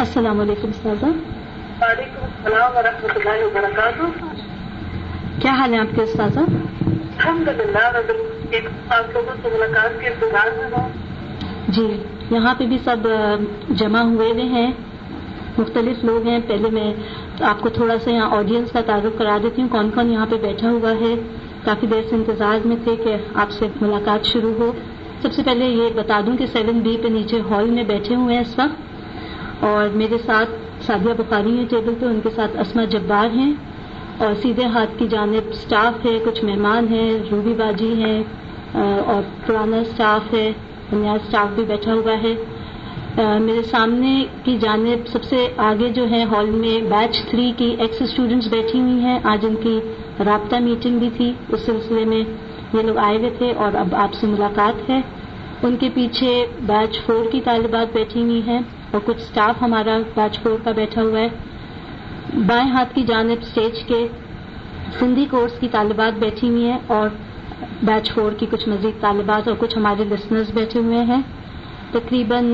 السلام علیکم استاذہ. وعلیکم السلام ورحمۃ اللہ وبرکاتہ. کیا حال ہے آپ کے استاذہ؟ الحمدللہ. آپ لوگوں سے ملاقات کے انتظار میں ہوں. جی یہاں پہ بھی سب جمع ہوئے ہیں، مختلف لوگ ہیں. پہلے میں آپ کو تھوڑا سا یہاں آڈینس کا تعارف کرا دیتی ہوں، کون کون یہاں پہ بیٹھا ہوا ہے. کافی دیر سے انتظار میں تھے کہ آپ سے ملاقات شروع ہو. سب سے پہلے یہ بتا دوں کہ 7B پہ نیچے ہال میں بیٹھے ہوئے ہیں اس وقت، اور میرے ساتھ سعدیہ بخاری ہیں ٹیبل پہ، ان کے ساتھ اسما جبار ہیں، اور سیدھے ہاتھ کی جانب سٹاف ہے، کچھ مہمان ہیں، روبی باجی ہیں، اور پرانا سٹاف ہے، نیا سٹاف بھی بیٹھا ہوا ہے. میرے سامنے کی جانب سب سے آگے جو ہے ہال میں بیچ 3 کی ایکس اسٹوڈنٹس بیٹھی ہوئی ہیں. آج ان کی رابطہ میٹنگ بھی تھی، اس سلسلے میں یہ لوگ آئے ہوئے تھے اور اب آپ سے ملاقات ہے. ان کے پیچھے بیچ 4 کی طالبات بیٹھی ہوئی ہیں اور کچھ سٹاف ہمارا بیچ 4 کا بیٹھا ہوا ہے. بائیں ہاتھ کی جانب سٹیج کے سندھی کورس کی طالبات بیٹھی ہوئی ہیں اور بیچ 4 کی کچھ مزید طالبات اور کچھ ہمارے لسنرز بیٹھے ہوئے ہیں. تقریباً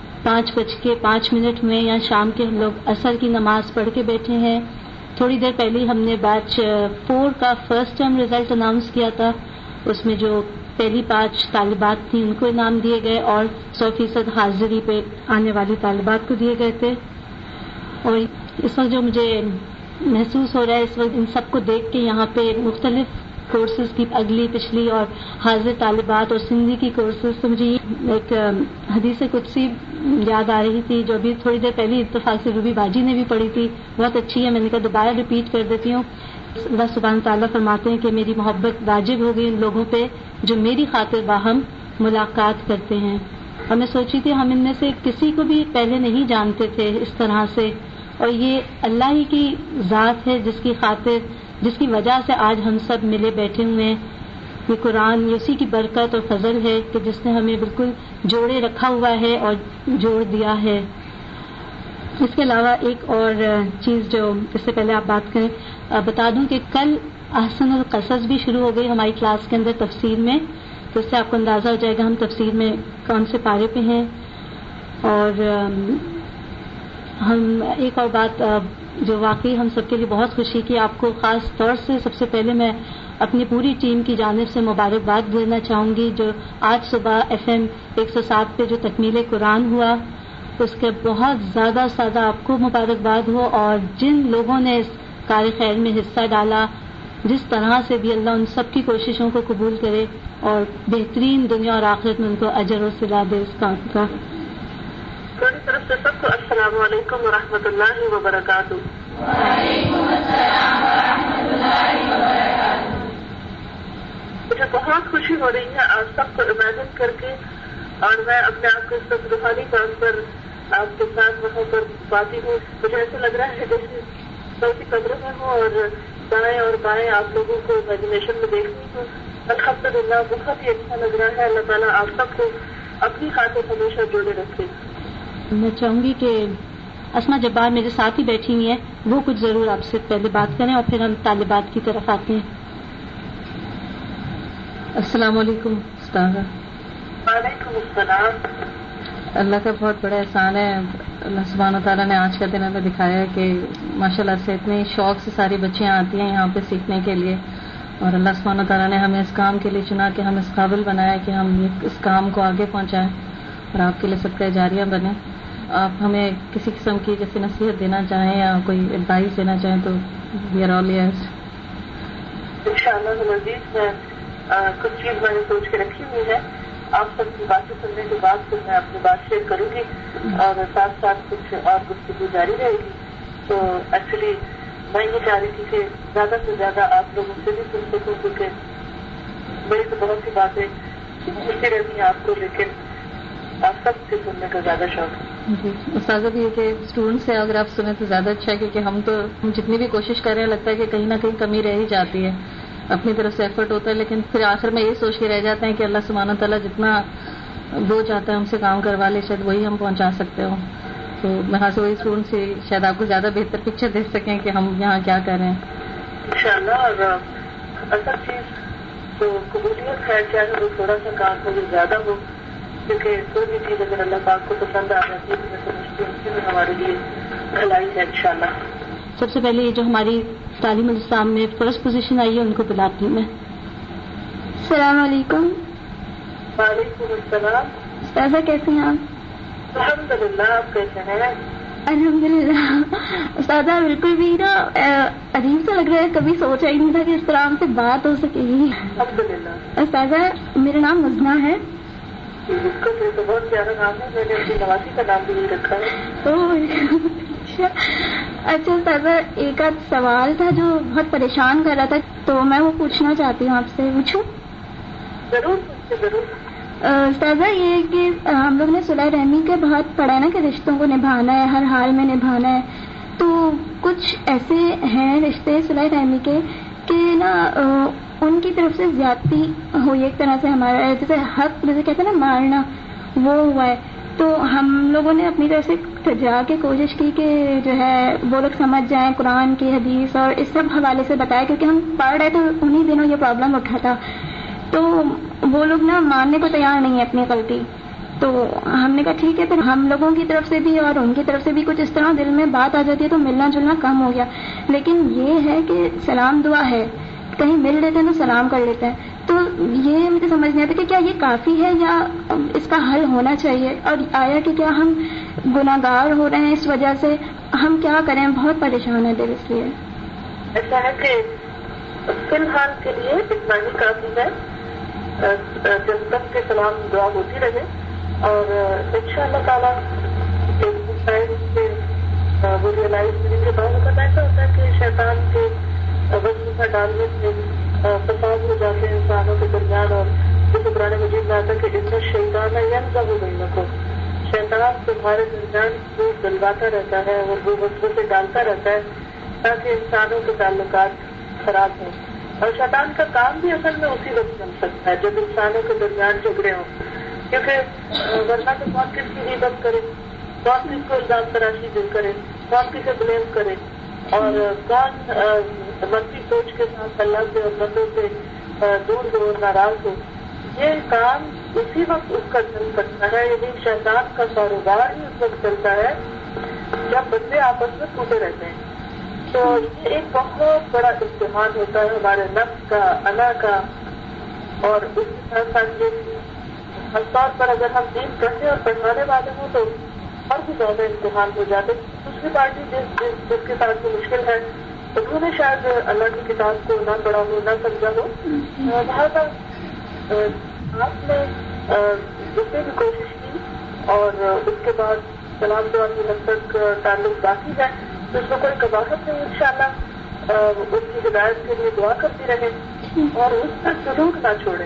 5:05 ہوئے یا شام کے ہم لوگ عصر کی نماز پڑھ کے بیٹھے ہیں. تھوڑی دیر پہلے ہم نے بیچ 4 کا فرسٹ ٹرم رزلٹ اناؤنس کیا تھا. اس میں جو پہلی 5 طالبات تھیں ان کو انعام دیے گئے اور 100% حاضری پہ آنے والی طالبات کو دیے گئے تھے. اور اس وقت جو مجھے محسوس ہو رہا ہے، اس وقت ان سب کو دیکھ کے یہاں پہ مختلف کورسز کی اگلی پچھلی اور حاضر طالبات اور سندھی کی کورسز، تو مجھے ایک حدیث قدسی یاد آ رہی تھی جو ابھی تھوڑی دیر پہلے اتفاق سے روبی باجی نے بھی پڑھی تھی، بہت اچھی ہے. میں نے کہا دوبارہ ریپیٹ کر دیتی ہوں. اللہ سبحانہ تعالیٰ فرماتے ہیں کہ میری محبت واجب ہو گئی ان لوگوں پہ جو میری خاطر باہم ملاقات کرتے ہیں. اور میں سوچی تھی ہم ان میں سے کسی کو بھی پہلے نہیں جانتے تھے اس طرح سے، اور یہ اللہ ہی کی ذات ہے جس کی خاطر، جس کی وجہ سے آج ہم سب ملے بیٹھے ہوئے ہیں. یہ قرآن یہ اسی کی برکت اور فضل ہے کہ جس نے ہمیں بالکل جوڑے رکھا ہوا ہے اور جوڑ دیا ہے. اس کے علاوہ ایک اور چیز جو اس سے پہلے آپ بات کریں، بتا دوں کہ کل احسن القصص بھی شروع ہو گئی ہماری کلاس کے اندر تفسیر میں، تو اس سے آپ کو اندازہ ہو جائے گا ہم تفسیر میں کون سے پارے پہ ہیں. اور ہم ایک اور بات جو واقعی ہم سب کے لیے بہت خوشی کی، آپ کو خاص طور سے سب سے پہلے میں اپنی پوری ٹیم کی جانب سے مبارکباد دینا چاہوں گی. جو آج صبح FM 107 پہ جو تکمیل قرآن ہوا، اس کے بہت زیادہ آپ کو مبارکباد ہو، اور جن لوگوں نے اس کار خیر میں حصہ ڈالا، جس طرح سے بھی اللہ ان سب کی کوششوں کو قبول کرے اور بہترین دنیا اور آخرت میں ان کو اجر و صلا دے اس کام کا. میری طرف سے سب کو السلام علیکم ورحمۃ اللہ وبرکاتہ. وعلیکم السلام ورحمۃ اللہ وبرکاتہ. مجھے بہت خوشی ہو رہی ہے آپ سب کو امیجن کر کے، اور میں اپنے آپ کو اس وقت روحانی طور پر آپ کے ساتھ وہاں پر پاتی ہوں. مجھے ایسا لگ رہا ہے جیسے چوتھی قبر میں ہوں اور دائیں اور بائیں آپ لوگوں کو امیجنیشن میں دیکھتی ہوں. الحمدللہ بہت ہی اچھا لگ رہا ہے. اللہ تعالیٰ آپ سب کو اپنی خاطر ہمیشہ جوڑے رکھے. میں چاہوں گی کہ اسما جبار میرے ساتھ ہی بیٹھی ہوئی ہیں، وہ کچھ ضرور آپ سے پہلے بات کریں اور پھر ہم طالبات کی طرف آتے ہیں. السلام علیکم استاذہ. وعلیکم السلام. اللہ کا بہت بڑا احسان ہے، اللہ سبحانہ تعالیٰ نے آج کا دن ہمیں دکھایا ہے کہ ماشاءاللہ سے اتنے شوق سے ساری بچیاں آتی ہیں یہاں پہ سیکھنے کے لیے، اور اللہ سبحانہ تعالیٰ نے ہمیں اس کام کے لیے چنا کہ ہم اس قابل بنایا کہ ہم اس کام کو آگے پہنچائیں اور آپ کے لیے صدقہ جاریہ بنے. آپ ہمیں کسی قسم کی جیسے نصیحت دینا چاہیں یا کوئی ایڈوائس دینا چاہیں تو وی آر آل ایئرز. انشاءاللہ العزیز میں کچھ چیز میں نے سوچ کے رکھی ہوئی ہے. آپ سب کی باتیں سننے کے بعد پھر میں اپنی بات شیئر کروں گی اور ساتھ ساتھ کچھ اور گفتگو جاری رہے گی. تو ایکچولی میں یہ چاہ رہی تھی کہ زیادہ سے زیادہ آپ لوگوں سے بھی سن سکوں، کیونکہ میری تو بہت سی باتیں سنتی رہتی ہیں آپ کو، لیکن آپ سب سے سننے کا زیادہ شوق ہے. جی استاذہ بھی ہے کہ اسٹوڈنٹ سے اگر آپ سنیں تو زیادہ اچھا ہے، کیونکہ ہم جتنی بھی کوشش کر رہے ہیں لگتا ہے کہ کہیں نہ کہیں کمی رہ ہی جاتی ہے. اپنی طرف سے ایفرٹ ہوتا ہے لیکن پھر آخر میں یہ سوچ کے رہ جاتے ہیں کہ اللہ سبحانہ تعالیٰ جتنا وہ چاہتا ہے ہم سے کام کروا لے، شاید وہی ہم پہنچا سکتے ہوں. تو میں خاص وہی اسٹوڈنٹ سے شاید آپ کو زیادہ بہتر پکچر دیکھ سکیں کہ ہم یہاں کیا کر رہے ہیں انشاءاللہ. اور اصل چیز جو قبولیت ہے چاہے وہ تھوڑا سا کام ہو یا زیادہ ہو، کیونکہ کوئی بھی چیز اگر اللہ پاک کو پسند آ جاتی ہے تو میں سمجھتی ہوں اسی میں ہمارے لیے بھلائی ہے انشاءاللہ. سب سے پہلے جو ہماری تعلیم الاسلام میں فرسٹ پوزیشن آئی ہے ان کو بلاتی ہوں میں. السلام علیکم. وعلیکم السلام. استاذہ کیسے ہیں آپ؟ الحمدللہ. آپ کیسے ہیں؟ الحمدللہ. استاذہ بالکل بھی نا عجیب سا لگ رہا ہے, کبھی سوچا ہی نہیں تھا کہ اس طرح ہم سے بات ہو سکے گی. الحمدللہ. استاذہ میرا نام مزنہ ہے. بالکل, یہ تو بہت پیارا نام ہے. میں نے اپنی نواسی کا نام بھی نہیں رکھا ہے. اچھا استاذہ, ایک آدھ سوال تھا جو بہت پریشان کر رہا تھا, تو میں وہ پوچھنا چاہتی ہوں آپ سے. پوچھوں؟ ضرور ضرور. استاذہ یہ کہ ہم لوگ نے صلح رحمی کا بہت پڑھا ہے نا کہ رشتوں کو نبھانا ہے, ہر حال میں نبھانا ہے. تو کچھ ایسے ہیں رشتے صلح رحمی کے کہ نا ان کی طرف سے زیادتی ہوئی ایک طرح سے ہمارا, جیسے حق جیسے کہتے ہیں نا مارنا, وہ ہوا ہے. تو ہم لوگوں نے اپنی طرف سے جا کے کوشش کی کہ جو ہے وہ لوگ سمجھ جائیں قرآن کی حدیث اور اس سب حوالے سے بتایا, کیونکہ ہم پڑھ رہے تو انہی دنوں یہ پرابلم اٹھا تھا. تو وہ لوگ نا ماننے کو تیار نہیں ہے اپنی غلطی. تو ہم نے کہا ٹھیک ہے, پھر ہم لوگوں کی طرف سے بھی اور ان کی طرف سے بھی کچھ اس طرح دل میں بات آ جاتی ہے تو ملنا جلنا کم ہو گیا. لیکن یہ ہے کہ سلام دعا ہے, کہیں مل لیتے ہیں تو سلام کر لیتے ہیں. تو یہ مجھے سمجھ نہیں آتا کہ کیا یہ کافی ہے یا اس کا حل ہونا چاہیے, اور آیا کہ کیا ہم گناہگار ہو رہے ہیں اس وجہ سے, ہم کیا کریں, بہت پریشان ہے دل اس لیے. ایسا ہے کہ فی الحال کے لیے اتنا ہی کافی ہے, جب تک کہ سلام دعا ہوتی رہے. اور انشاءاللہ تعالیٰ وہ ریئلائز کرنے کے بعد وقت ایسا ہوتا ہے کہ شیطان کے وسوسہ ڈالنے سے فساد ہو جاتے ہیں انسانوں کے درمیان. اور جیسے قرآن مجید میں آتا ہے کہ اتنا شیطان ہے ینزغ بینکم, شیطان تمہارے درمیان وہ ڈلواتا رہتا ہے اور وہ وسوسے ڈالتا رہتا ہے تاکہ انسانوں کے تعلقات خراب ہوں. اور شیطان کا کام بھی اصل میں اسی وقت چل سکتا ہے جب انسانوں کے درمیان جھگڑے ہوں, کیونکہ ورنہ تو کون کس کی غیبت کرے, کون کس کو الزام تراشی دل کرے, کون کسے بلیم کرے, اور کون منفی سوچ کے ساتھ اللہ سے اور بندوں سے دور ہو اور ناراض ہو. یہ کام اسی وقت اس کا چل سکتا ہے, یعنی شیطان کا کاروبار ہی اس وقت چلتا ہے جب بندے آپس میں ٹوٹے رہتے ہیں. تو یہ ایک بہت بڑا امتحان ہوتا ہے ہمارے نفس کا, انا کا, اور اس کے ساتھ ساتھ یہ خاص طور پر اگر ہم دین پڑھنے اور پڑھانے والے ہوں تو اور بھی زیادہ امتحان ہو جاتے. دوسری پارٹی جس کے ساتھ یہ مشکل ہے انہوں نے شاید اللہ کی کتاب کو نہ پڑھا ہو, نہ سمجھا ہو. لہٰذا آپ نے جس نے بھی کوشش کی اور اس کے بعد سلام دعا کی جب تک تعلق باقی ہے تو اس میں کوئی قباحت نہیں. انشاءاللہ اس کی ہدایت کے لیے دعا کرتی رہے اور اس پر سلوک نہ چھوڑے.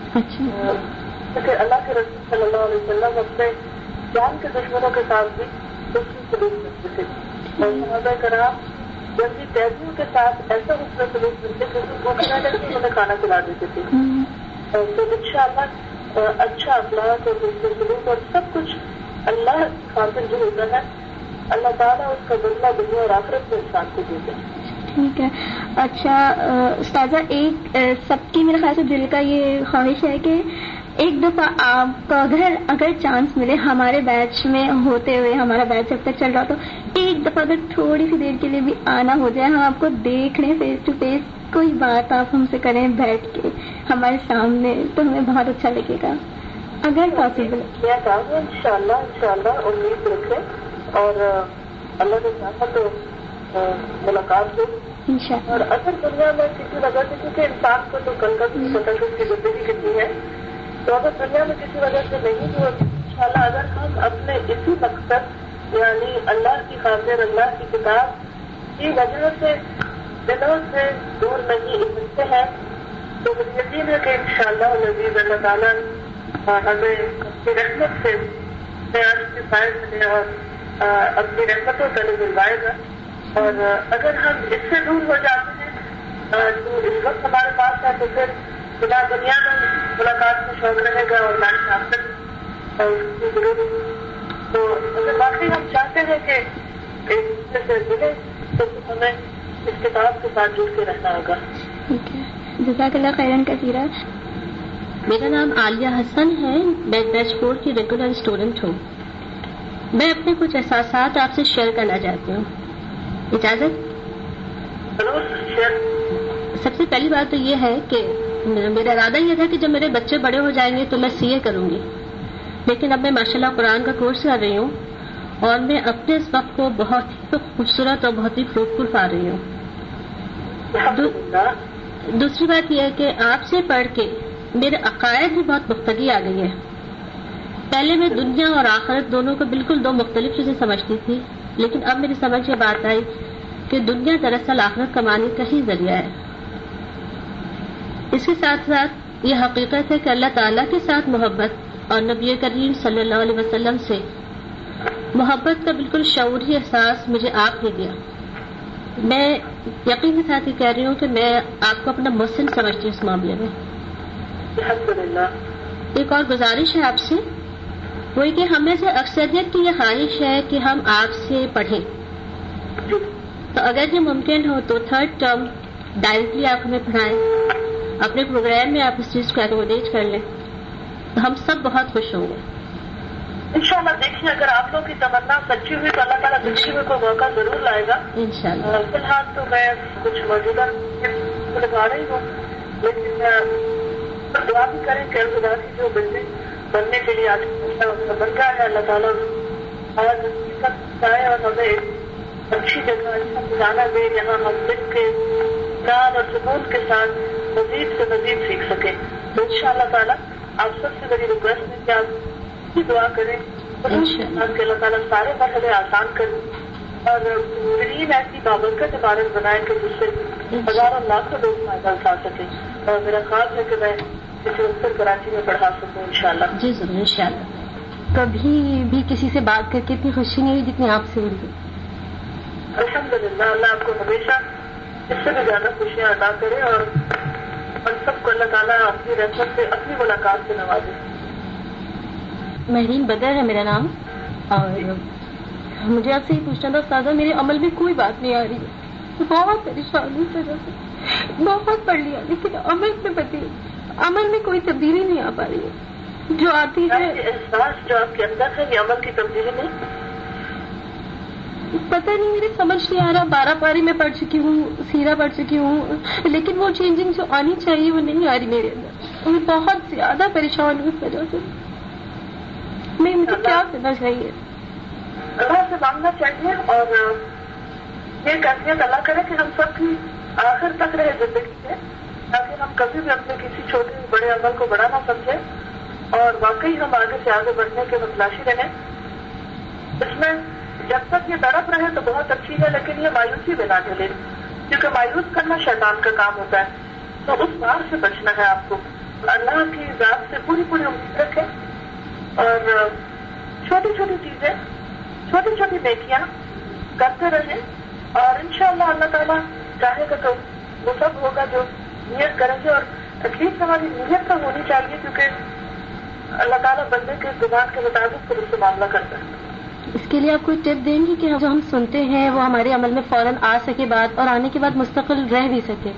کیونکہ اللہ کے رسول صلی اللہ علیہ وسلم اپنے جان کے دشمنوں کے ساتھ بھی اس کی سلوک کرتے تھے. اور صحابہ کرام جب بھی قیدیوں کے ساتھ ایسا اس میں سلوک کرتے تھے کہ وہ کھانا کر کے انہیں کھانا کھلا دیتے تھے. تو انشاءاللہ اچھا اخلاق اور دوسرے سلوک اور سب کچھ اللہ خاطر جو ہوتا ہے اللہ تعالیٰ اس کا بدلہ دنیا اور آخرت میں انسان کو دیتے ہیں. ٹھیک ہے. اچھا استاذہ, ایک سب کی میرے خیال سے دل کا یہ خواہش ہے کہ ایک دفعہ آپ کو اگر چانس ملے ہمارے بیچ میں ہوتے ہوئے, ہمارا بیچ جب تک چل رہا تو ایک دفعہ اگر تھوڑی سی دیر کے لیے بھی آنا ہو جائے, ہم آپ کو دیکھ لیں فیس ٹو فیس, کوئی بات آپ ہم سے کریں بیٹھ کے ہمارے سامنے, تو ہمیں بہت اچھا لگے گا اگر پاسبل. میں چاہوں گا انشاءاللہ امید رکھیں اور اللہ نے چاہا تو ملاقات ہو. اور اگر دنیا میں کسی وجہ سے, کیونکہ انسان کو تو کل کا بھی پتہ ہے اس کی زندگی کتنی ہے, تو اگر دنیا میں کسی وجہ سے نہیں ہوا انشاءاللہ اگر ہم اپنے اسی مقصد یعنی اللہ کی خاطر اللہ کی کتاب کی وجہ سے دلوں سے دور نہیں اٹھتے ہیں تو مجھے یقین ہے کہ انشاءاللہ العزیز اللہ تعالیٰ ہمیں اپنی رحمت سے پیار کے سائے ملے اور اپنی رحمتوں کا دلوائے گا. اور اگر ہم اس سے دور ہو جاتے ہیں جو اس وقت ہمارے پاس ہے تو پھر خدا دنیا میں ملاقات میں شوق رہے گا اور ہماری آخرت کی ضرورت. تو اگر واقعی ہم چاہتے ہیں کہ ایک دوسرے سے ملے تو ہمیں اس کتاب کے ساتھ جڑ کے رہنا ہوگا. جزاک اللہ خیرن کثیرہ. میرا نام عالیہ حسن ہے, میں بیچ 4 کی ریگولر اسٹوڈنٹ ہوں. میں اپنے کچھ احساسات آپ سے شیئر کرنا چاہتی ہوں، اجازت؟ سب سے پہلی بات تو یہ ہے کہ میرا ارادہ یہ تھا کہ جب میرے بچے بڑے ہو جائیں گے تو میں CA کروں گی، لیکن اب میں ماشاءاللہ قرآن کا کورس کر رہی ہوں اور میں اپنے اس وقت کو بہت ہی خوبصورت اور بہت ہی فروٹفل پا رہی ہوں۔ دوسری بات یہ ہے کہ آپ سے پڑھ کے میرے عقائد بھی بہت مختلف آ گئی ہے۔ پہلے میں دنیا اور آخرت دونوں کو بالکل دو مختلف چیزیں سمجھتی تھی، لیکن اب میری سمجھ یہ بات آئی کہ دنیا دراصل آخرت کمانے کا ہی ذریعہ ہے۔ اس کے ساتھ ساتھ یہ حقیقت ہے کہ اللہ تعالیٰ کے ساتھ محبت اور نبی کریم صلی اللہ علیہ وسلم سے محبت کا بالکل شعوری احساس مجھے آپ نے دیا۔ میں یقین کے ساتھ یہ کہہ رہی ہوں کہ میں آپ کو اپنا محسن سمجھتی ہوں اس معاملے میں۔ ایک اور گزارش ہے آپ سے، وہی کہ ہمیں سے اکثریت کی یہ خواہش ہے کہ ہم آپ سے پڑھیں، تو اگر یہ ممکن ہو تو 3rd ٹرم ڈائریکٹلی آپ ہمیں پڑھائیں، اپنے پروگرام میں آپ اس چیز کو ایکوموڈیٹ کر لیں تو ہم سب بہت خوش ہوں گے انشاءاللہ۔ دیکھیں اگر آپ لوگوں کی تمنا سچی ہوئی تو اللہ تعالیٰ زندگی میں کوئی موقع ضرور لائے گا انشاءاللہ۔ فی الحال تو میں کچھ موجودہ لگا رہی ہوں، لیکن دعا بھی کریں کہ خدا کی جو بلڈنگ بننے کے لیے آج بن رہا ہے، اللہ تعالیٰ چاہے اور ہمیں ایک اچھی جگہ اچھا گزارا دے جہاں ہم مل کے پیار اور سکون کے ساتھ مزید سے مزید سیکھ سکیں۔ تو ان شاء اللہ تعالیٰ آپ سب سے میری ریکویسٹ ہے کہ آپ دعا کریں کہ اللہ تعالیٰ سارے مرحلے آسان کریں اور بہترین ایسی بابرکت عبارت بنائیں کہ جس سے ہزاروں لاکھوں لوگ فائدہ اٹھا سکیں۔ اور میرا خیال ہے کہ میں کسی اتر کراچی میں پڑھا سکوں انشاءاللہ۔ جی ضرور انشاءاللہ۔ کبھی بھی کسی سے بات کر کے اتنی خوشی نہیں ہوئی جتنی آپ سے ہوئی۔ الحمدللہ، اللہ آپ کو ہمیشہ اس سے بھی زیادہ خوشیاں عطا کرے اور ہم سب کو اللہ تعالیٰ اپنی رحمت سے اپنی ملاقات سے نوازے۔ مہرین بدر ہے میرا نام، اور مجھے آپ سے یہ پوچھنا تھا استاذہ، میرے عمل میں کوئی بات نہیں آ رہی ہے، بہت پریشانی سے بہت پڑھ لیا لیکن عمل میں کوئی تبدیلی نہیں آ پا رہی ہے، جو آتی ہے احساس جو آپ کے اندر ہے یہ عمل کی تبدیلی نہیں، پتہ نہیں میرے سمجھ نہیں آ رہا۔ 12 پاری میں پڑھ چکی ہوں، سیرہ پڑھ چکی ہوں، لیکن وہ چینجنگ جو آنی چاہیے وہ نہیں آ رہی میرے اندر۔ میں بہت زیادہ پریشان ہوں اس وجہ سے، مجھے کیا کرنا چاہیے؟ اللہ سے مانگنا چاہیے اور یہ کیفیت اللہ کرے کہ ہم سب کی آخر تک رہے زندگی میں، تاکہ ہم کبھی بھی اپنے کسی چھوٹے بڑے عمل کو بڑا نہ سمجھیں اور واقعی ہم آگے سے آگے بڑھنے کے متلاشی رہیں۔ اس میں جب تک یہ تڑپ رہے تو بہت اچھی ہے، لیکن یہ مایوسی میں نہ ڈھلے، کیونکہ مایوس کرنا شیطان کا کام ہوتا ہے۔ تو اس بار سے بچنا ہے آپ کو، اللہ کی ذات سے پوری امید رکھیں اور چھوٹی چھوٹی چیزیں، چھوٹی چھوٹی نیکیاں کرتے رہیں اور انشاءاللہ اللہ تعالیٰ چاہے گا تو وہ سب ہوگا جو نیت کریں گے، اور تکلیف ہماری نیت پر ہونی چاہیے کیونکہ اللہ تعالیٰ بندے کے گمان کے مطابق پھر اس سے معاملہ کرتا ہے۔ اس کے لیے آپ کوئی ٹپ دیں گی کہ جو ہم سنتے ہیں وہ ہمارے عمل میں فوراً آ سکے بات، اور آنے کے بعد مستقل رہ بھی سکے؟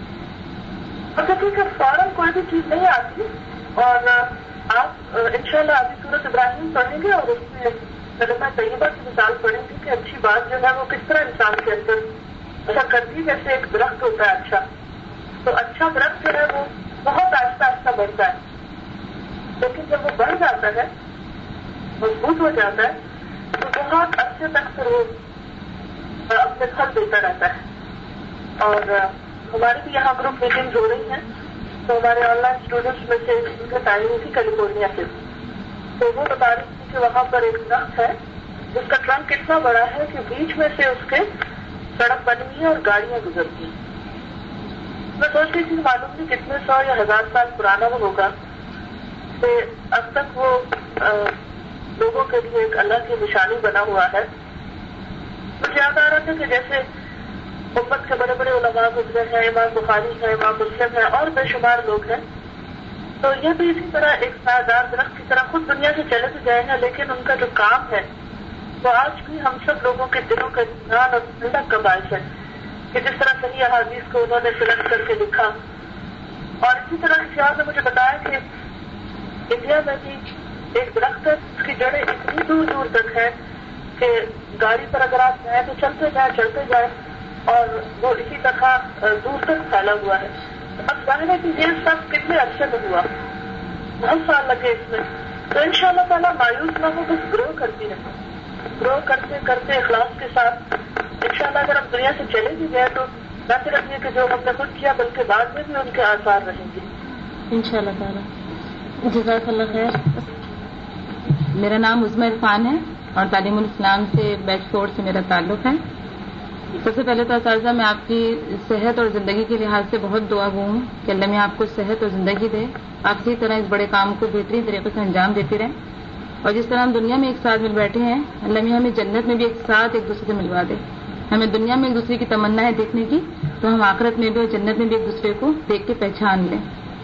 کیونکہ فوراً کوئی بھی چیز نہیں آتی، اور آپ انشاءاللہ ابھی سورۃ ابراہیم پڑھیں گے اور اس میں کلمہ طیبہ کی مثال پڑھیں گے کہ اچھی بات جو ہے وہ کس طرح انسان کے اندر اچھا کرتی ہے۔ جیسے ایک درخت ہوتا ہے اچھا، تو اچھا درخت جو ہے وہ بہت آہستہ آہستہ بڑھتا ہے، لیکن جب وہ بڑھ جاتا ہے، مضبوط ہو جاتا ہے، تو بہت عرصے تک پھر وہ اپنے پھل دیتا رہتا ہے۔ اور ہماری بھی یہاں گروپ میٹنگ ہو رہی ہیں، تو ہمارے آن لائن اسٹوڈینٹس میں سے ایک آئی ہوئی تھی کیلیفورنیا سے، تو وہ بتا رہی تھی کہ وہاں پر ایک درخت ہے جس کا ٹرنک اتنا بڑا ہے کہ بیچ میں سے اس کے سڑک بنی ہوئی ہے اور گاڑیاں گزرتی ہیں۔ میں سوچ رہی تھی معلوم نہیں کتنے 100 یا 1000 سال پرانا وہ ہوگا، کہ اب تک وہ لوگوں کے لیے ایک اللہ کی نشانی بنا ہوا ہے۔ مجھے یاد آ رہا تھا کہ جیسے امت کے بڑے بڑے علماء گزرے ہیں، امام بخاری ہے، امام مسلم ہے اور بے شمار لوگ ہیں، تو یہ بھی اسی طرح ایک سایہدار درخت کی طرح خود دنیا سے چلے تو جائیں گے، لیکن ان کا جو کام ہے وہ آج بھی ہم سب لوگوں کے دلوں کا اطمینان اور ٹھنڈک کا باعث ہے، کہ جس طرح صحیح احادیث کو انہوں نے سلیکٹ کر کے لکھا۔ اور اسی طرح شاہ نے مجھے بتایا کہ انڈیا میں بھی ایک درخت ہے جس کی جڑیں اتنی دور دور تک ہے کہ گاڑی پر اگر آپ جائیں تو چلتے جائیں اور وہ اسی طرح دور تک پھیلا ہوا ہے. اب ظاہر ہے کہ یہ سب کتنے عرصے میں ہوا, بہت سال لگے اس میں. تو انشاءاللہ تعالیٰ مایوس نہ ہو, بس گرو کرتی رہے, گرو کرتے کرتے اخلاص کے ساتھ انشاءاللہ اگر ہم دنیا سے چلے بھی گئے تو نہ صرف یہ کہ جو ہم نے خود کیا بلکہ بعد میں بھی ان کے آثار رہیں گے انشاءاللہ تعالیٰ. جزاک اللہ خیر. میرا نام عظمی عرفان ہے اور تعلیم الاسلام سے بیچ 4 سے میرا تعلق ہے. سب سے پہلے تو اساتذہ میں آپ کی صحت اور زندگی کے لحاظ سے بہت دعا گو ہوں کہ اللہ میں آپ کو صحت اور زندگی دے, آپ اسی طرح اس بڑے کام کو بہترین طریقے سے انجام دیتے رہیں, اور جس طرح ہم دنیا میں ایک ساتھ مل بیٹھے ہیں اللہ میں ہمیں جنت میں بھی ایک ساتھ ایک دوسرے سے ملوا دے. ہمیں دنیا میں ایک دوسرے کی تمنا ہے دیکھنے کی, تو ہم آخرت میں بھی اور جنت میں بھی ایک دوسرے کو دیکھ کے پہچان لیں.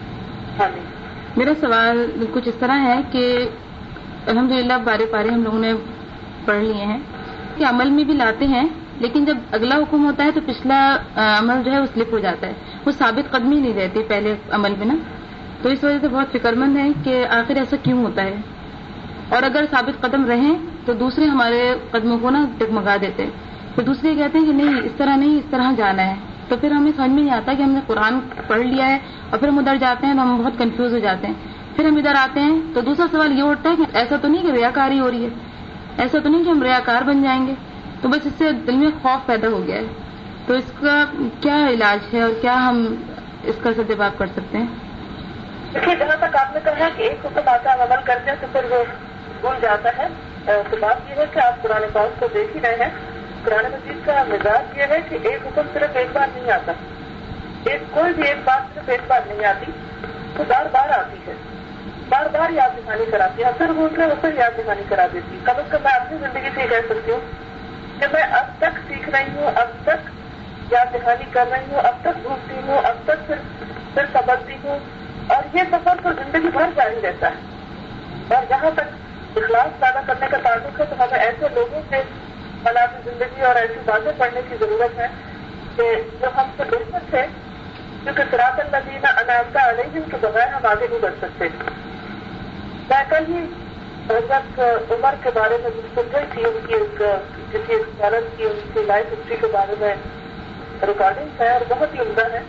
میرا سوال کچھ اس طرح ہے کہ الحمدللہ بارے پارے ہم لوگوں نے پڑھ لیے ہیں کہ عمل میں بھی لاتے ہیں, لیکن جب اگلا حکم ہوتا ہے تو پچھلا عمل جو ہے وہ سلپ ہو جاتا ہے, وہ ثابت قدمی نہیں رہتی پہلے عمل میں نا. تو اس وجہ سے بہت فکر مند ہے کہ آخر ایسا کیوں ہوتا ہے, اور اگر ثابت قدم رہیں تو دوسرے ہمارے قدموں کو نا ڈگمگا دیتے ہیں, پھر دوسرے کہتے ہیں کہ نہیں اس طرح نہیں, اس طرح جانا ہے. تو پھر ہمیں سمجھ میں نہیں آتا کہ ہم نے قرآن پڑھ لیا ہے اور پھر ہم ادھر جاتے ہیں تو ہم بہت کنفیوز ہو جاتے ہیں. پھر ہم ادھر آتے ہیں تو دوسرا سوال یہ اٹھتا ہے کہ ایسا تو نہیں کہ ریاکاری ہو رہی ہے, ایسا تو نہیں کہ ہم ریاکار بن جائیں گے. تو بس اس سے دل میں خوف پیدا ہو گیا ہے. تو اس کا کیا علاج ہے اور کیا ہم اس کا سدباب کر سکتے ہیں؟ دیکھیے, جہاں تک آپ نے کہا کہ ایک حکم آتا ہے عمل کرتے ہیں تو پھر وہ بھول جاتا ہے, تو بات یہ ہے کہ آپ قرآن پاک کو دیکھ ہی رہے ہیں. قرآن مجید کا مزاج یہ ہے کہ ایک حکم صرف ایک بار نہیں آتا, کوئی بھی ایک بات صرف ایک بار نہیں آتی, تو بار بار آتی ہے, بار بار یاد دہانی کراتی ہے. اثر بول کر اسے یاد دہانی کرا دیتی. کم از کم میں اپنی زندگی سے یہ کہہ سکتی ہوں کہ میں اب تک سیکھ رہی ہوں, اب تک یاد دہانی کر رہی ہوں, اب تک بھولتی ہوں, اب تک پھر سمجھتی ہوں, اور یہ سفر تو زندگی بھر جاری رہتا ہے. اور جہاں تک اخلاص پیدا کرنے کا تعلق ہے تو ہمیں ایسے لوگوں سے حالات زندگی اور ایسی باتیں پڑھنے کی ضرورت ہے کہ جو ہم سے بہتر تھے, کیونکہ صراط الذین انعمت علیہم کے بغیر ہم آگے نہیں بڑھ سکتے. میں کل ہی حضرت عمر کے بارے میں سن رہی تھی, ان کی کسی عورت کی ان کی لائف ہسٹری کے بارے میں ریکارڈنگ ہے اور بہت ہی عمدہ ہے.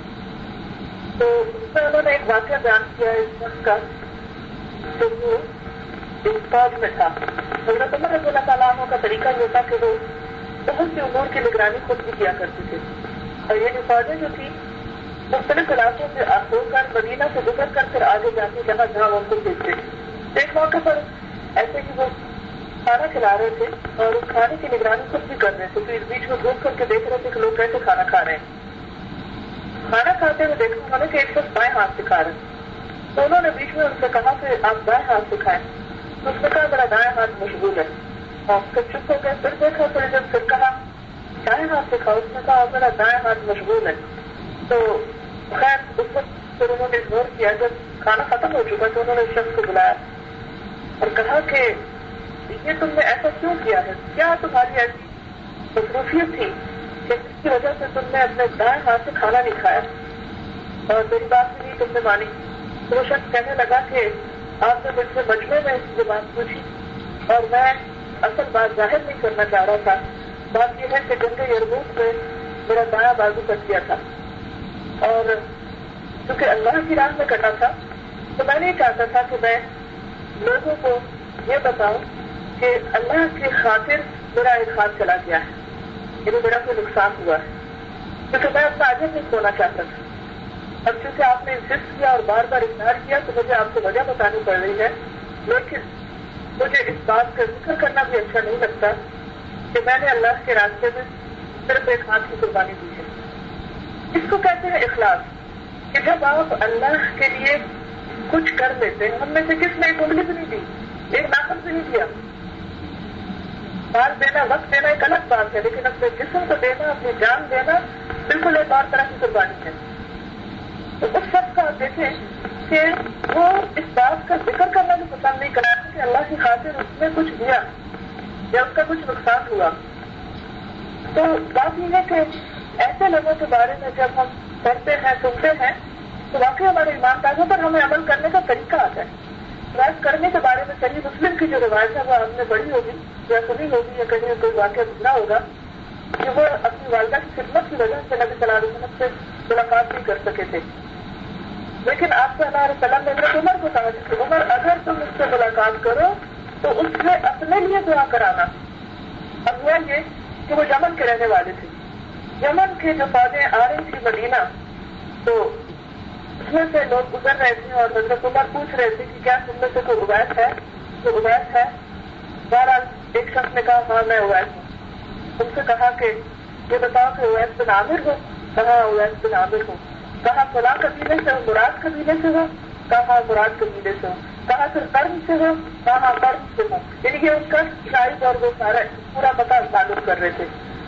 تو اس میں انہوں نے ایک واقعہ بیان کیا ہے اس وقت کا, تو وہ ایک فوج میں تھا. حضرت عمر رضی اللہ تعالیٰ عنہ کا طریقہ یہ تھا کہ وہ بہت سی امور کی نگرانی خود بھی کیا کرتے تھے, اور یہ جو فوجیں جو تھی مختلف علاقوں سے ہو کر مدینہ سے گزر کر پھر آگے جاتے جہاں جہاں ان کو دیکھتے. ایک موقع پر ایسے ہی وہ کھانا کھلا رہے تھے اور اس کھانے کی نگرانی خود بھی کر رہے تھے, پھر بیچ میں گھوم کر کے دیکھ رہے تھے کہ لوگ کیسے کھانا کھا رہے ہیں. کھانا کھاتے ہوئے دیکھا انہوں نے کہ ایک شخص بائیں ہاتھ سے کھا رہے ہیں, تو انہوں نے بیچ میں ان سے کہا کہ آپ دائیں ہاتھ سے کھائیں. تو اس نے کہا میرا دائیں ہاتھ مشغول ہے, اور پھر چپ ہو گئے. پھر دیکھا تھوڑی دیر, پھر کہا دائیں ہاتھ سے کھاؤ. اس نے کہا میرا دائیں ہاتھ مشغول ہے. تو خیر اس وقت پھر انہوں نے اگنور کیا. جب کھانا ختم ہو چکا تو انہوں نے اس شخص کو بلایا اور کہا کہ یہ تم نے ایسا کیوں کیا ہے, کیا تمہاری ایسی مصروفیت تھی کہ جس کی وجہ سے تم نے اپنے دائیں ہاتھ سے کھانا نہیں کھایا اور میری بات بھی نہیں تم نے مانی. تو وہ شخص کہنے لگا کہ آپ نے مجھ سے مجمع میں یہ بات پوچھی اور میں اصل بات ظاہر نہیں کرنا چاہ رہا تھا. بات یہ ہے کہ جنگ یرموک میں میرا دایاں بازو کٹ گیا تھا, اور کیونکہ اللہ کی راہ میں کٹا تھا تو میں نہیں چاہتا تھا کہ میں لوگوں کو یہ بتاؤں کہ اللہ کی خاطر میرا ایک ہاتھ چلا گیا ہے, یعنی میرا کوئی نقصان ہوا ہے, کیونکہ میں اپنا آگے نہیں کھونا چاہتا تھا. اب چونکہ آپ نے انسسٹ کیا اور بار بار اظہار کیا تو مجھے آپ کو وجہ بتانی پڑ رہی ہے, لیکن مجھے اس بات کا ذکر کرنا بھی اچھا نہیں لگتا کہ میں نے اللہ کے راستے میں صرف ایک ہاتھ کی قربانی دی ہے. اس کو کہتے ہیں اخلاص, کہ جب آپ اللہ کے لیے کچھ کر لیتے ہیں. ہم میں سے کس نے ایک انگلی بھی نہیں دی, ایک ناخن بھی نہیں دیا. مال دینا, وقت دینا ایک الگ بات ہے, لیکن اپنے جسم کو دینا, اپنی جان دینا بالکل ایک اور طرح کی قربانی ہے. تو اس شخص کا آپ دیکھیں کہ وہ اس بات کا ذکر کرنا بھی پسند نہیں کرتا کہ اللہ کی خاطر اس نے کچھ دیا یا اس کا کچھ نقصان ہوا. تو بات یہ ہے کہ ایسے لوگوں کے بارے میں جب ہم پڑھتے ہیں سنتے ہیں تو واقعی ہمارے ایمان تازہ پر ہمیں عمل کرنے کا طریقہ آتا ہے. روایت کرنے کے بارے میں صحیح مسلم کی جو روایت ہے وہ آپ نے پڑھی ہوگی یا سنی ہوگی یا کہیں کوئی واقعہ سنا ہوگا کہ وہ اپنی والدہ کی خدمت کی وجہ سے نبی صلی اللہ علیہ وسلم سے ملاقات نہیں کر سکے تھے. لیکن آپ صلی اللہ علیہ وسلم نے حضرت عمر کو کہا کہ عمر اگر تم اس سے ملاقات کرو تو اس سے اپنے لیے دعا کرانا. اب ہوا یہ کہ وہ یمن کے رہنے والے تھے. یمن کے جو فوجیں آ رہی تھی مدینہ تو اس میں سے لوگ گزر رہے تھے اور حضرت عمر پوچھ رہے تھے کہ کیا تم میں سے کوئی اویس ہے؟ تو اویس ہے. بہرحال ایک شخص نے کہا ہاں میں اویس ہوں. ان سے کہا کہ یہ بتاؤ کہ اویس بن عامر ہو؟ کہا اویس بن عامر ہو. کہا فلاں قبیلے سے ہو؟ مراد قبیلے سے ہو؟ کہا مراد قبیلے سے ہو. کہا پھر قرن سے ہو؟ کہا قرن سے ہو. یعنی کہ ان کا شاید اور وہ سارا پورا پتہ معلوم کر رہے تھے.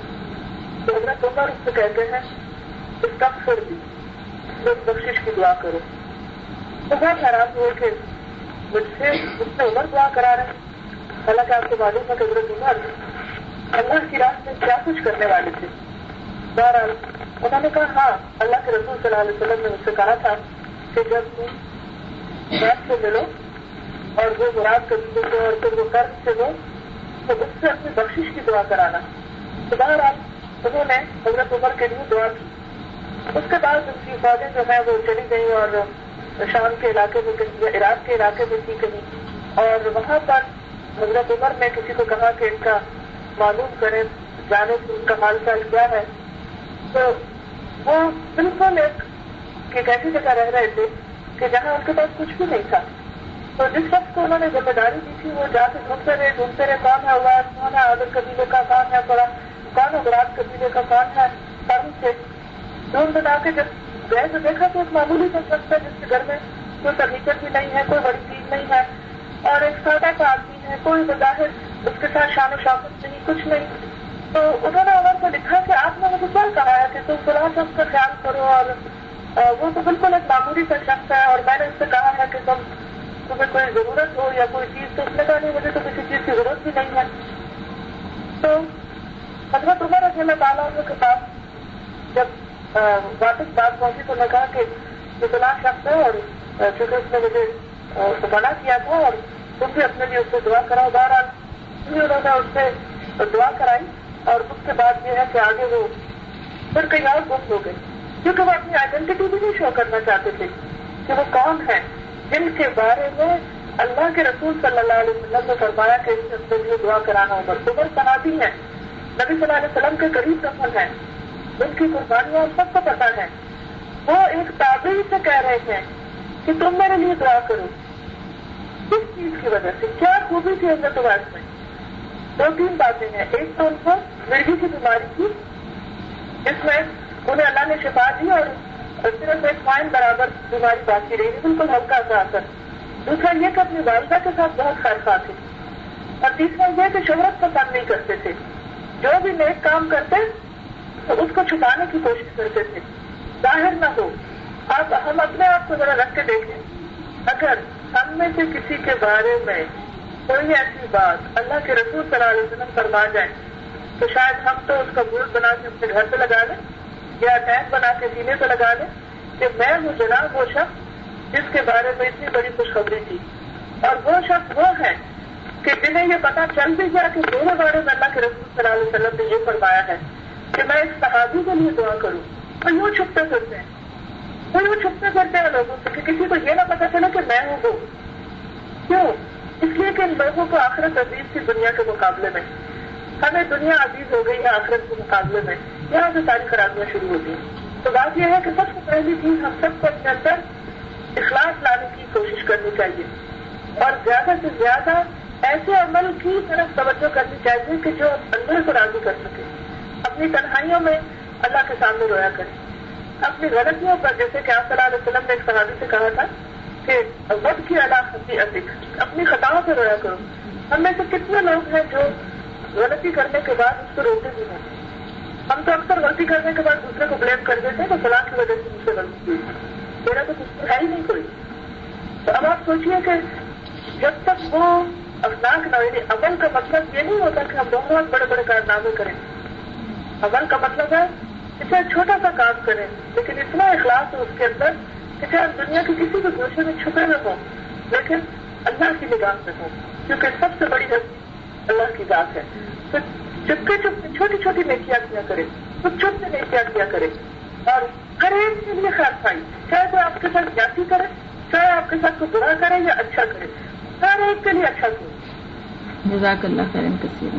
تو حضرت عمر اس سے کہتے ہیں اس کا پھر بھی بخشش کی دعا کرو. تو بہت حیران ہوئے کہ مجھ سے عمر دعا کرا رہے ہیں. حالانکہ آپ کو معلوم ہے کہ حضرت عمر اللہ کی راہ میں کیا کچھ کرنے والے تھے. بہرحال انہوں نے کہا ہاں اللہ کے رسول صلی اللہ علیہ وسلم نے مجھ سے کہا تھا کہ جب تم مراد سے ملو اور وہ مراد قبیلے سے اور پھر وہ قرض سے ہو تو اس سے اپنی بخشش کی دعا کرانا. تو بہرحال انہوں نے حضرت عمر کے لیے دعا کی. اس کے بعد ان کی فوجیں جو ہے وہ چلی گئی اور شام کے علاقے میں کہیں عراق کے علاقے میں تھی کہیں اور وہاں پر حضرت عمر نے کسی کو کہا کہ ان کا معلوم کریں جانے کہ ان کا حال چال کیا ہے. تو وہ بالکل ایک ایسی جگہ رہ رہے تھے کہ جہاں ان کے پاس کچھ بھی نہیں تھا. تو جس شخص کو انہوں نے ذمہ داری دی تھی وہ جا کے ڈھونڈتے رہے کون ہے اویس کون ہے عادل قبیلے کا کون ہے بڑا کون ہے مراد قبیلے کا کون ہے قرن سے. ڈھونڈ بنا کے جب گئے تو دیکھا تو ایک معمولی سا شخص ہے جس کے گھر میں کوئی فرنیچر بھی نہیں ہے کوئی بڑی چیز نہیں ہے اور ایک سادہ سا آدمی ہے کوئی بظاہر اس کے ساتھ شان و شوکت نہیں کچھ نہیں. تو انہوں نے عمر کو لکھا کہ آپ نے مجھے کیا کہا ہے کہ تم فلاں شخص کا خیال کرو اور وہ تو بالکل ایک معمولی سا شخص ہے اور میں نے اس سے کہا ہے کہ تمہیں کوئی ضرورت ہو یا کوئی چیز تو اس نے کہا نہیں مجھے تو کسی چیز کی ضرورت بھی نہیں ہے. تو حضرت عمر رضی اللہ تعالیٰ عنہ کے پاس جب واپس بات پہنچی تو میں کہا کہ یہ فلاں شخص ہے اور چونکہ اس نے مجھے منع کیا تھا اور تم بھی اپنے لیے اس سے دعا کراؤ. بہرحال انہوں نے اس سے دعا کرائی اور اس کے بعد یہ ہے کہ آگے وہ پھر کہیں اور گم ہو گئے کیونکہ وہ اپنی آئیڈینٹی بھی نہیں شو کرنا چاہتے تھے کہ وہ کون ہے جن کے بارے میں اللہ کے رسول صلی اللہ علیہ وسلم نے فرمایا کہ اس سے اپنے لیے دعا کرانا ہوگا. عمر صحابی ہیں نبی صلی اللہ علیہ وسلم کے قریب دفن ہیں ان کی قربانیاں سب کو پتا ہے. وہ ایک تابعی سے کہہ رہے ہیں کہ تم میرے لیے دعا کرو. کس چیز کی وجہ سے کیا خوبی تھی حضرت عمر میں؟ 2-3 باتیں ہیں. ایک تو ان کو مرگی کی بیماری تھی جس میں انہیں اللہ نے شفا دی اور صرف ایک فائن برابر بیماری باقی رہی بالکل ہلکا سا اثر. دوسرا یہ کہ اپنی والدہ کے ساتھ بہت خیرخواہ تھے اور تیسرا یہ کہ شہرت پسند نہیں کرتے تھے. جو بھی نیک کام کرتے تو اس کو چھپانے کی کوشش کرتے تھے ظاہر نہ ہو. ہم اپنے آپ کو ذرا رکھ کے دیکھیں اگر ہم میں سے کسی کے بارے میں کوئی ایسی بات اللہ کے رسول صلی اللہ علیہ وسلم فرما جائیں تو شاید ہم تو اس کا بورڈ بنا کے اپنے گھر پہ لگا لیں یا ٹینک بنا کے سینے پہ لگا لیں کہ میں ہوں جناب وہ شخص جس کے بارے میں اتنی بڑی خوشخبری تھی. اور وہ شخص وہ ہے کہ جنہیں یہ پتا چل بھی گیا کہ میرے بارے میں اللہ کے رسول صلی اللہ علیہ وسلم نے یہ فرمایا ہے کہ میں ایک صحابی کے لیے دعا کروں. اور یوں چھپتے پھرتے ہیں لوگوں سے کہ کسی کو یہ نہ پتا چلے کہ میں ہوں وہ. کیوں؟ اس لیے کہ ان لوگوں کو آخرت عزیز تھی دنیا کے مقابلے میں. ہمیں دنیا عزیز ہو گئی ہے آخرت کے مقابلے میں. یہاں سے ساری خرابیاں شروع ہوتی ہیں. تو بات یہ ہے کہ سب سے پہلی چیز ہم سب کو اپنے اندر اخلاص لانے کی کوشش کرنی چاہیے اور زیادہ سے زیادہ ایسے عمل کی طرف توجہ کرنی چاہیے کہ جو اللہ کو راضی کر سکے. اپنی تنہائیوں میں اللہ کے سامنے رویا کریں. اپنی غلطیوں پر جیسے کہ آپ صلی اللہ علیہ وسلم نے ایک صحابی سے کہا تھا کہ وقت کی اپنی خطاؤں سے رویا کرو. ہم میں سے کتنے لوگ ہیں جو غلطی کرنے کے بعد اس کو روتے بھی ہیں. ہم تو اکثر غلطی کرنے کے بعد دوسرے کو بلیم کر دیتے ہیں تو فلاں کی وجہ سے مجھ سے غلطی ہوئی, میرا تو کچھ ہے ہی نہیں کوئی. تو اب آپ سوچیے کہ جب تک وہ اخلاق نہ ہوئی, عمل کا مطلب یہ نہیں ہوتا کہ ہم بہت بڑے بڑے کارنامے کریں. عمل کا مطلب ہے کہ چاہے چھوٹا سا کام کریں لیکن اتنا اخلاص ہو اس کے اندر کہ چاہے دنیا کے کسی بھی گوشے میں چھپے نہ ہوں لیکن اللہ کی نگاہ میں ہوں، کیونکہ سب سے بڑی ہستی اللہ کی ذات ہے. تو چپکے چپکے چھوٹی چھوٹی نیکیاں کیا کرے، چھوٹی چھوٹی نیکیاں کیا کرے، اور ہر ایک کے لیے خیر خائی، چاہے کوئی آپ کے ساتھ جاتی کرے، چاہے آپ کے ساتھ کوئی برا کرے یا اچھا کرے، ہر ایک کے لیے اچھا کرے. جزاک اللہ خیرن کثیر.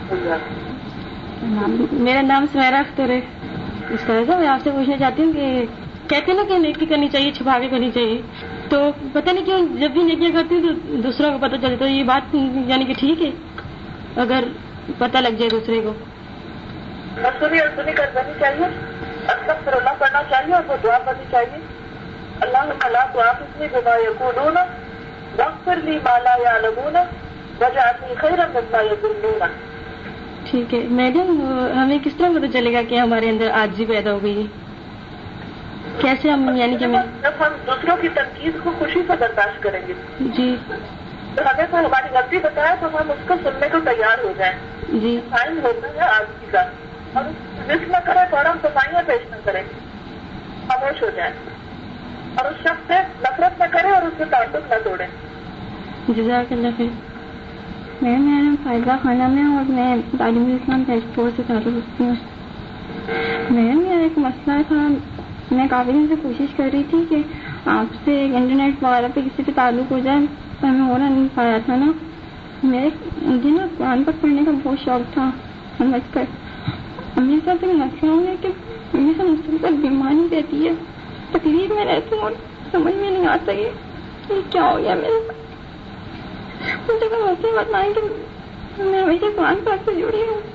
میرا نام سمیرہ اختر ہے. استاذہ میں آپ سے پوچھنا چاہتی ہوں کہ کہتے ہیں نا کہ نیکی کرنی چاہیے چھپا کے کرنی چاہیے، تو پتہ نہیں کیوں جب بھی نیکیاں کرتی ہوں تو دوسروں کو پتہ چلتا ہے. یہ بات یعنی کہ ٹھیک ہے اگر پتہ لگ جائے دوسرے کو؟ مسئولی اور سنی کر دینی چاہیے، استغفر اللہ پڑھنا چاہیے اور وہ دعا کرنی چاہیے. اللہم لا تؤاخذنی بما یقولون واغفر لی ما لا یعلمون واجعلنی خیرا مما یظنون. ٹھیک ہے میڈم، ہمیں کس طرح پتہ چلے گا کہ ہمارے اندر عاجزی پیدا ہو گئی ہے؟ کیسے ہم یعنی کہ جب ہم دوسروں کی تنقید کو خوشی سے برداشت کریں گے جی تو ہمیں کوئی ہماری غلطی بتائے تو ہم اس کو سننے کو تیار ہو جائیں. جی سائن ہوتا ہے عاجزی کا، اور رسک نہ کرے، فوراً صفائیاں پیش نہ کرے، خاموش ہو جائیں، اور اس شخص سے نفرت نہ کرے اور اس سے تعلق نہ توڑے. جزاک اللہ خیر. میرا نام فائزہ خانم ہے اور میں تعلیم اسلام ٹیسٹ فورس سے تعلق رکھتی ہوں. میرا ایک مسئلہ تھا، میں کافی دن سے کوشش کر رہی تھی کہ آپ سے انٹرنیٹ وغیرہ پہ کسی پہ تعلق ہو جائے، پر میں ہو نہیں پایا تھا نا. مجھے نا قرآن پاک پڑھنے کا بہت شوق تھا سمجھ کر. میرے ساتھ ایک مسئلہ ہو ہے کہ میرے ساتھ مسلسل بیماری رہتی ہے، تکلیف میں رہتی ہوں، سمجھ میں نہیں آتا یہ کیا ہو گیا میرے ساتھ. مجھے کوئی مسئلہ بتائیں کہ میں ہمیشہ قرآن پاک سے جڑی ہوں.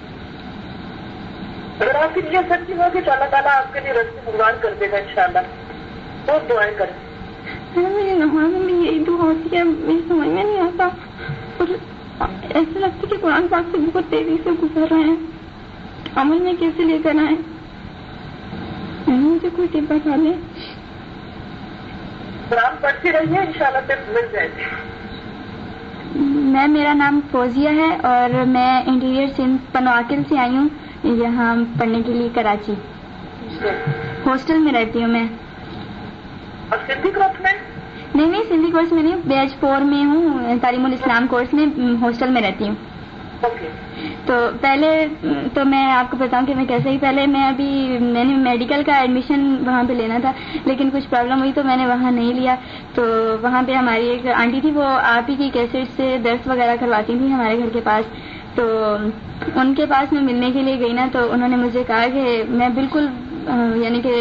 اگر آپ کی نیت سچی ہوگی تو اللہ تعالیٰ آپ کے لیے راستے ہموار کر دے گا انشاءاللہ. بہت دعائیں کریں. میری نمازوں میں یہی دعا ہوتی ہے، مجھے سمجھ میں نہیں آتا اور ایسا لگتا ہے کہ قرآن پاک سے بہت تیزی سے گزر رہے ہیں، عمل میں کیسے لے کر آئیں؟ مجھے کوئی ٹپ بتا دیں. قرآن پڑھتی رہیے، انشاءاللہ ٹپ مل جائے گی. میرا نام فوزیہ ہے اور میں انٹیریئر سندھ پنواکل سے آئی ہوں یہاں پڑھنے کے لیے کراچی. ہاسٹل میں رہتی ہوں میں. اور سندھی کورس میں؟ نہیں سندھی کورس میں نہیں، بیچ 4 میں ہوں، تعلیم الاسلام کورس میں ہاسٹل میں رہتی ہوں. اوکے. تو پہلے تو میں آپ کو بتاؤں کہ میں کیسے ہی پہلے میں نے میڈیکل کا ایڈمیشن وہاں پہ لینا تھا، لیکن کچھ پرابلم ہوئی تو میں نے وہاں نہیں لیا. تو وہاں پہ ہماری ایک آنٹی تھی، وہ آپ ہی کی کیسٹ سے درس وغیرہ کرواتی تھیں ہمارے گھر کے پاس. تو ان کے پاس میں ملنے کے لیے گئی نا، تو انہوں نے مجھے کہا کہ میں بالکل یعنی کہ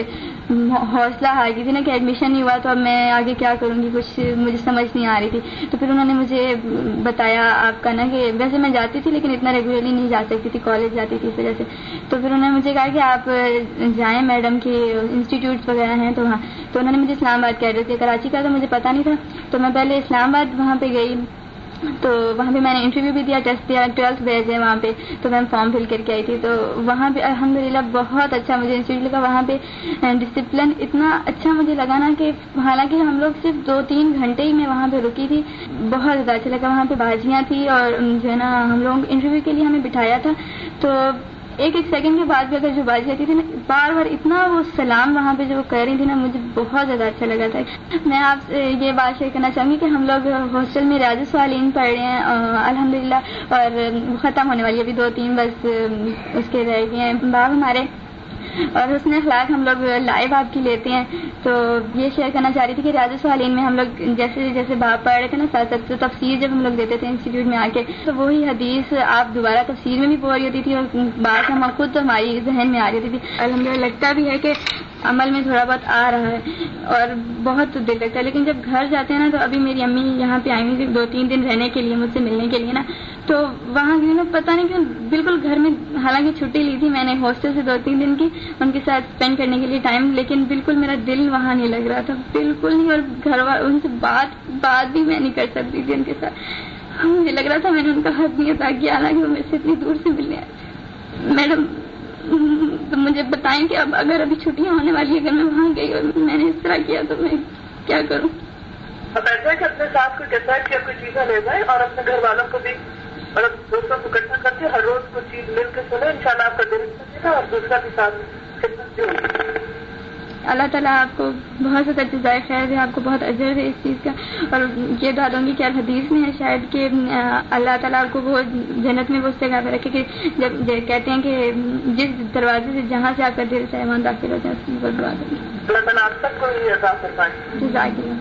حوصلہ ہار گئی تھی نا کہ ایڈمیشن نہیں ہوا تو اب میں آگے کیا کروں گی، کچھ مجھے سمجھ نہیں آ رہی تھی. تو پھر انہوں نے مجھے بتایا آپ کا نا کہ ویسے میں جاتی تھی لیکن اتنا ریگولرلی نہیں جا سکتی تھی، کالج جاتی تھی اس وجہ سے. تو پھر انہوں نے مجھے کہا کہ آپ جائیں، میڈم کے انسٹیٹیوٹس وغیرہ ہیں تو وہاں. تو انہوں نے مجھے اسلام آباد کا ایڈریس دیا، کراچی کا تو مجھے پتا نہیں تھا. تو میں پہلے اسلام آباد وہاں پہ گئی، تو وہاں پہ میں نے انٹرویو بھی دیا، ٹیسٹ دیا، 12th بیچ ہے وہاں پہ. تو میں فارم فل کر کے آئی تھی. تو وہاں پہ الحمدللہ بہت اچھا مجھے انسٹیٹیوٹ لگا. وہاں پہ ڈسپلن اتنا اچھا مجھے لگا نا کہ حالانکہ ہم لوگ صرف 2-3 گھنٹے ہی میں وہاں پہ رکی تھی، بہت زیادہ اچھا لگا. وہاں پہ باجیاں تھیں اور جو ہے نا ہم لوگ انٹرویو کے لیے ہمیں بٹھایا تھا. تو ایک سیکنڈ کے بعد بھی اگر جو باجی آتی تھی نا، بار بار اتنا وہ سلام وہاں پہ جو کر رہی تھی نا، مجھے بہت زیادہ اچھا لگا تھا. میں آپ سے یہ بات شیئر کرنا چاہوں گی کہ ہم لوگ ہاسٹل میں ریاض الصالحین پڑھ رہے ہیں الحمدللہ، اور ختم ہونے والی ابھی 2-3 بس اس کے رہ گئے ہیں باب ہمارے. اور حسن اخلاق ہم لوگ لائیو آپ کی لیتے ہیں. تو یہ شیئر کرنا چاہ رہی تھی کہ ریاض الصالحین میں ہم لوگ جیسے باب پڑھ رہے تھے نا ساتھ ساتھ، تو تفسیر جب ہم لوگ دیتے تھے انسٹیٹیوٹ میں آ کے، تو وہی حدیث آپ دوبارہ تفسیر میں بھی پڑھ رہی ہوتی تھی اور بات ہم خود ہماری ذہن میں آ رہی ہوتی تھی. الحمدللہ لگتا بھی ہے کہ عمل میں تھوڑا بہت آ رہا ہے اور بہت دل لگتا ہے. لیکن جب گھر جاتے ہیں نا، تو ابھی میری امی یہاں پہ آئی ہوئی تھی 2-3 دن رہنے کے لیے مجھ سے ملنے کے لیے نا، تو وہاں گئی نا پتہ نہیں کیوں بالکل گھر میں، حالانکہ چھٹی لی تھی میں نے ہاسٹل سے 2-3 دن کی ان کے ساتھ اسپینڈ کرنے کے لیے ٹائم، لیکن بالکل میرا دل وہاں نہیں لگ رہا تھا، بالکل نہیں. اور گھر والوں ان سے بات بھی میں نہیں کر سکتی تھی ان کے ساتھ. مجھے لگ رہا تھا میں نے ان کا حق نہیں ادا کیا، حالانکہ وہ میرے سے اتنی دور سے ملنے آئے. میڈم تو مجھے بتائیں کہ اب اگر ابھی چھٹیاں ہونے والی ہے، اگر میں وہاں گئی اور میں نے اس طرح کیا تو میں کیا کروں؟ اب ایسا ہے کہ اپنے ساتھ کوئی ڈیسائڈ کیا کوئی چیزیں لے جائیں اور اپنے گھر والوں کو بھی اور دوستوں کو اکٹھا کر کے ہر روز کوئی چیز مل کے سنیں، انشاءاللہ آپ کا دل سکے گا اور دوسرا بھی ساتھ خدمت بھی ہوگی. اللہ تعالیٰ آپ کو بہت زیادہ جزائے خیر دے, آپ کو بہت اجر دے اس چیز کا. اور یہ دعا دوں گی کہ الحدیث میں ہے شاید کہ اللہ تعالیٰ آپ کو وہ جنت میں وہ اس جگہ پہ رکھے کہ جب کہتے ہیں کہ جس دروازے سے جہاں سے آپ کا دل سے ایمان داخل ہو جائے اس میں دعا دوں گی. اللہ تعالیٰ آپ سب کو یہ عطا فرمائے. جزاک اللہ.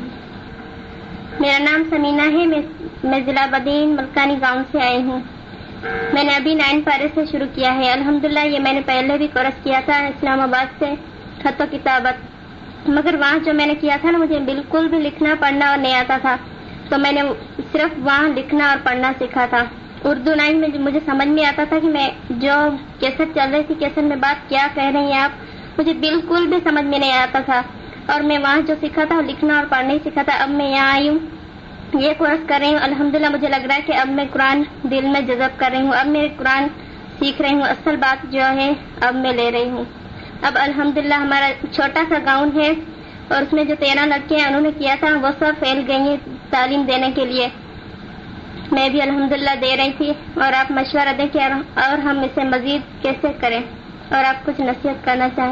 میرا نام سمینہ ہے, میں ضلع بدین ملکانی گاؤں سے آئی ہوں. میں نے ابھی 9 پارے سے شروع کیا ہے. الحمدللہ یہ میں نے پہلے بھی کورس کیا تھا اسلام آباد سے خط و کتابت, مگر وہاں جو میں نے کیا تھا نا مجھے بالکل بھی لکھنا پڑھنا اور نہیں آتا تھا, تو میں نے صرف وہاں لکھنا اور پڑھنا سیکھا تھا. اردو 9 میں مجھے سمجھ میں آتا تھا کہ میں جو کیسٹ چل رہی تھی کیسٹ میں بات کیا کہہ رہی ہیں آپ, مجھے بالکل بھی سمجھ میں نہیں آتا تھا. اور میں وہاں جو سیکھا تھا لکھنا اور پڑھنا ہی سیکھا تھا. اب میں یہاں آئی ہوں, یہ کورس کر رہی ہوں. الحمدللہ مجھے لگ رہا ہے کہ اب میں قرآن دل میں جذب کر رہی ہوں, اب میں قرآن سیکھ رہی ہوں. اصل بات جو ہے اب میں لے رہی ہوں. اب الحمدللہ ہمارا چھوٹا سا گاؤں ہے اور اس میں جو 13 لڑکے ہیں انہوں نے کیا تھا وہ سب فیل گئی ہیں تعلیم دینے کے لیے. میں بھی الحمدللہ دے رہی تھی, اور آپ مشورہ دیں کہ اور ہم اسے مزید کیسے کریں, اور آپ کچھ نصیحت کرنا چاہیں.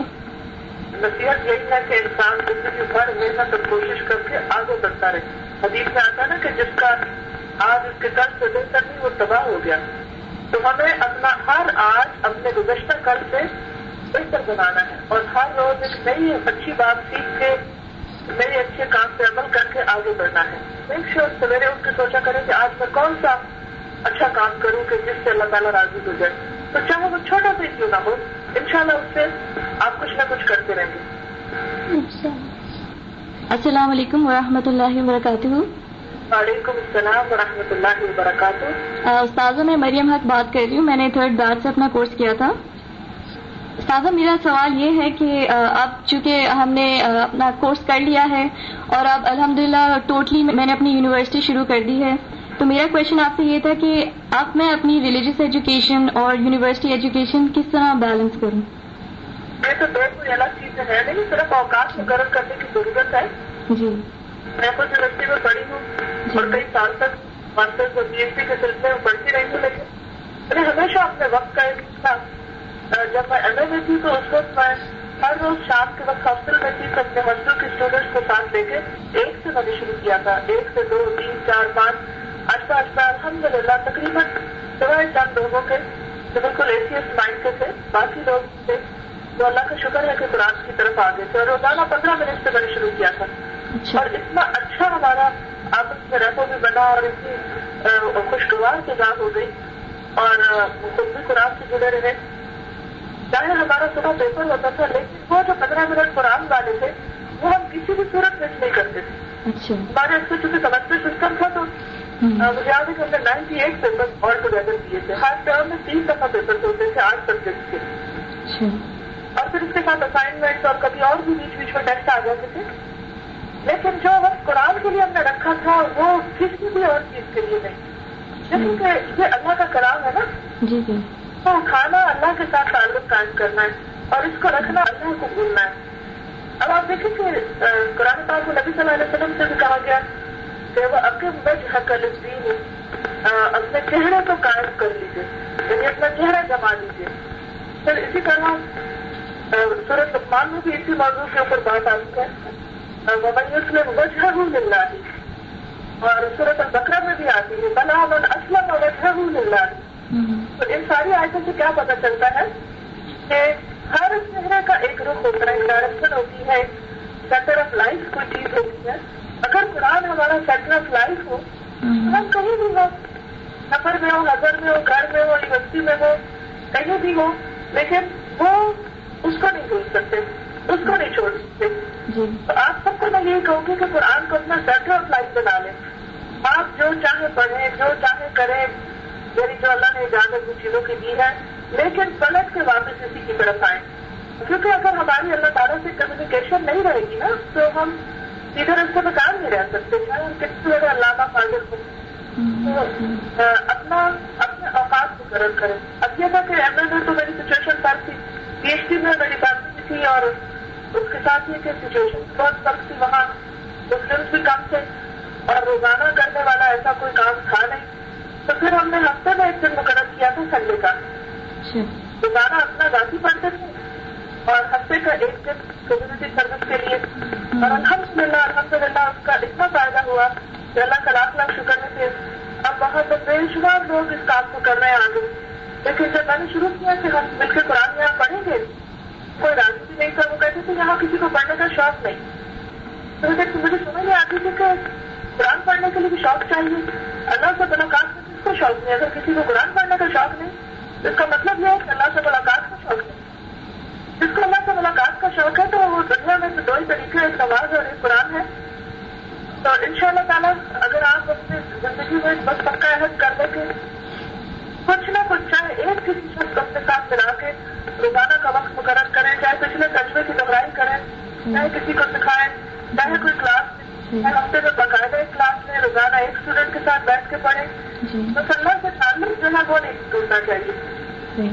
نصیحت یہی ہے کہ انسان زندگی بھر محنت اور کوشش کر کے آگے بڑھتا رہے. حدیث میں آتا نا کہ جس کا آج اس کے کل سے بہتر نہیں وہ تباہ ہو گیا. تو ہمیں اپنا ہر آج اپنے گزشتہ کل سے بہتر بنانا ہے, اور ہر روز ایک نئی اچھی بات سیکھ کے نئے اچھے کام پہ عمل کر کے آگے بڑھنا ہے. ایک شور سویرے اٹھ کے سوچا کریں کہ آج میں کون سا اچھا کام کروں کہ جس سے اللہ تعالیٰ راضی ہو جائے. تو چاہے وہ چھوٹا بھی کیوں نہ ہو, انشاءاللہ اس سے آپ کچھ نہ کچھ کرتے رہیں گے. السلام علیکم ورحمۃ اللہ وبرکاتہ. وعلیکم السلام ورحمۃ اللہ وبرکاتہ. استاذہ میں مریم حق بات کر رہی ہوں, میں نے 3rd بار سے اپنا کورس کیا تھا. استاذہ میرا سوال یہ ہے کہ اب چونکہ ہم نے اپنا کورس کر لیا ہے اور اب الحمدللہ ٹوٹلی میں نے اپنی یونیورسٹی شروع کر دی ہے, تو میرا کویشچن آپ سے یہ تھا کہ اب میں اپنی ریلیجیس ایجوکیشن اور یونیورسٹی ایجوکیشن کس طرح بیلنس کروں؟ یہ تو دو کوئی الگ چیزیں ہے نہیں, صرف اوقات مقرر کرنے کی ضرورت ہے. جی میں خود یونیورسٹی میں پڑھی ہوں اور کئی سال تک ماسٹرز اور PhD کے سلسلے میں پڑھتی رہی ہوں, لیکن میں نے ہمیشہ اپنے وقت کا ایک تھا. جب میں MA میں تھی تو اس وقت میں ہر روز شام کے وقت ہاسٹل میں تھی, تو اپنے ہاسٹل کے اسٹوڈینٹس کو ساتھ لے کے 1 سے میں نے شروع کیا تھا. 1 سے 2 3 4 5 آہستہ آہستہ الحمدللہ تقریباً سوائے چند لوگوں کے جو بالکل ایتھیسٹ مائنڈ کے تھے, باقی لوگ تھے تو اللہ کا شکر ہے کہ قرآن کی طرف آگے تھے. اور روزانہ 15 منٹ سے میں نے شروع کیا تھا, اور اتنا اچھا ہمارا آپس میں ریپو بھی بنا اور اتنی خوشگوار فضا ہو گئی, اور خود بھی قرآن سے جڑے رہے. چاہے ہمارا صبح پیپر ہوتا تھا, لیکن وہ جو 15 منٹ قرآن والے تھے وہ ہم کسی بھی صورت مس نہیں کرتے تھے. ہمارے اس سے چونکہ سمسٹر سسٹم تھا تو مجھے یاد ہے کہ ہم نے 98 پیپر آل ٹوگیدر کیے تھے. ہر ٹرم میں 3 دفعہ پیپر ہوتے تھے 8 سبجیکٹ کے, اور پھر اس کے ساتھ اسائنمنٹ اور کبھی اور بھی بیچ بیچ میں ٹیسٹ آ جاتے تھے. لیکن جو وقت قرآن کے لیے ہم نے رکھا تھا وہ کسی بھی اور چیز کے لیے نہیں, کیونکہ یہ اللہ کا کلام ہے نا. جی جی. تو کھانا اللہ کے ساتھ تعلق قائم کرنا ہے اور اس کو رکھنا اللہ کو بھولنا ہے. اب آپ دیکھیں کہ قرآن پاک کو نبی صلی اللہ علیہ وسلم سے بھی کہا گیا کہ وہ اقیم وجہک للدین, اپنے چہرے کو قائم کر لیجیے, یعنی اپنا چہرہ جما لیجیے. پھر اسی طرح سورۃ لقمان میں بھی اسی موضوع کے اوپر بات آتی ہے, ومن یسلم وجہہ للہ, اور سورۃ البقرہ میں بھی آتی ہے بلا من اسلم وجہہ للہ. تو ان ساری آیتوں سے کیا پتہ چلتا ہے کہ ہر چہرے کا ایک رخ ہوتا ہے, ڈائریکشن ہوتی ہے, سینٹر آف لائف کوئی چیز ہوتی ہے. اگر قرآن ہمارا سینٹر آف لائف ہو تو ہم کہیں بھی ہو, سفر میں ہو, نظر میں ہو, گھر میں ہو, یونیورسٹی میں ہو, کہیں بھی ہو, لیکن وہ اس کو نہیں بھول سکتے, اس کو نہیں چھوڑ سکتے. تو آپ سب کو میں یہی کہوں گی کہ قرآن کو اپنا سینٹر آف لائف بنا لیں. آپ جو چاہے پڑھیں, جو چاہے کریں, یعنی جو اللہ نے اجازت ان چیزوں کی دی ہے, لیکن پلٹ کے واپس اسی کی طرف آئیں. کیونکہ اگر ہماری اللہ تعالیٰ سے کمیونیکیشن نہیں رہے گی نا تو ہم سیدھے رستے میں کام نہیں رہ سکتے. چاہے ہم کتنے بڑے علامہ فاضل ہوں, تو اپنے اوقات مقرر کریں. اب یہ تھا کہ MA میں تو میری سچویشن فرق تھی, PhD میں میری فیملی تھی, اور اس کے ساتھ یہ کہ سچویشن بہت فرق تھی. وہاں مسلمس بھی کم تھے اور روزانہ کرنے والا ایسا کوئی کام تھا نہیں. تو پھر ہم نے ہفتے میں 1 دن مقرر کیا تھا سنڈے کا. روزانہ اپنا ذاتی پڑھتے تھے اور ہفتے کا ایک دن کمیونٹی سروس کے لیے. اور الحمدللہ اس کا اتنا فائدہ ہوا کہ اللہ کا لاکھ لاکھ شکر ہے کہ اب وہاں پر بے شمار لوگ اس کام کو کر رہے ہیں آگے. لیکن جب میں نے شروع کیا کہ ہم مل کے قرآن یہاں پڑھیں گے, کوئی راضی بھی نہیں تھا. وہ کہتے تھے یہاں کسی کو پڑھنے کا شوق نہیں. تو مجھے سمجھ نہیں آتی تھی کہ قرآن پڑھنے کے لیے بھی شوق چاہیے. اللہ سے ملاقات میں کس کو شوق نہیں؟ اگر کسی کو قرآن پڑھنے کا شوق نہیں تو اس کا مطلب یہ ہے کہ اللہ سے ملاقات کا شوق نہیں. جس کو اللہ سے ملاقات کا شوق ہے تو وہ دنیا میں دو ہی طریقے, ایک نماز اور ایک قرآن ہے. تو انشاءاللہ تعالیٰ اگر آپ اپنی زندگی میں بس پکا عہد کر دیں کہ کچھ نہ کچھ, چاہے ایک کسی شخص اپنے ساتھ ملا کے روزانہ کا وقت مقرر کریں, چاہے پچھلے تجربے کی دہرائی کریں, چاہے کسی کو سکھائیں, چاہے کوئی کلاس میں ہفتے میں باقاعدہ ایک کلاس میں روزانہ ایک اسٹوڈنٹ کے ساتھ بیٹھ کے پڑھیں, تو اللہ سے تعلق جو ہے وہ نہیں ٹوٹنا چاہیے.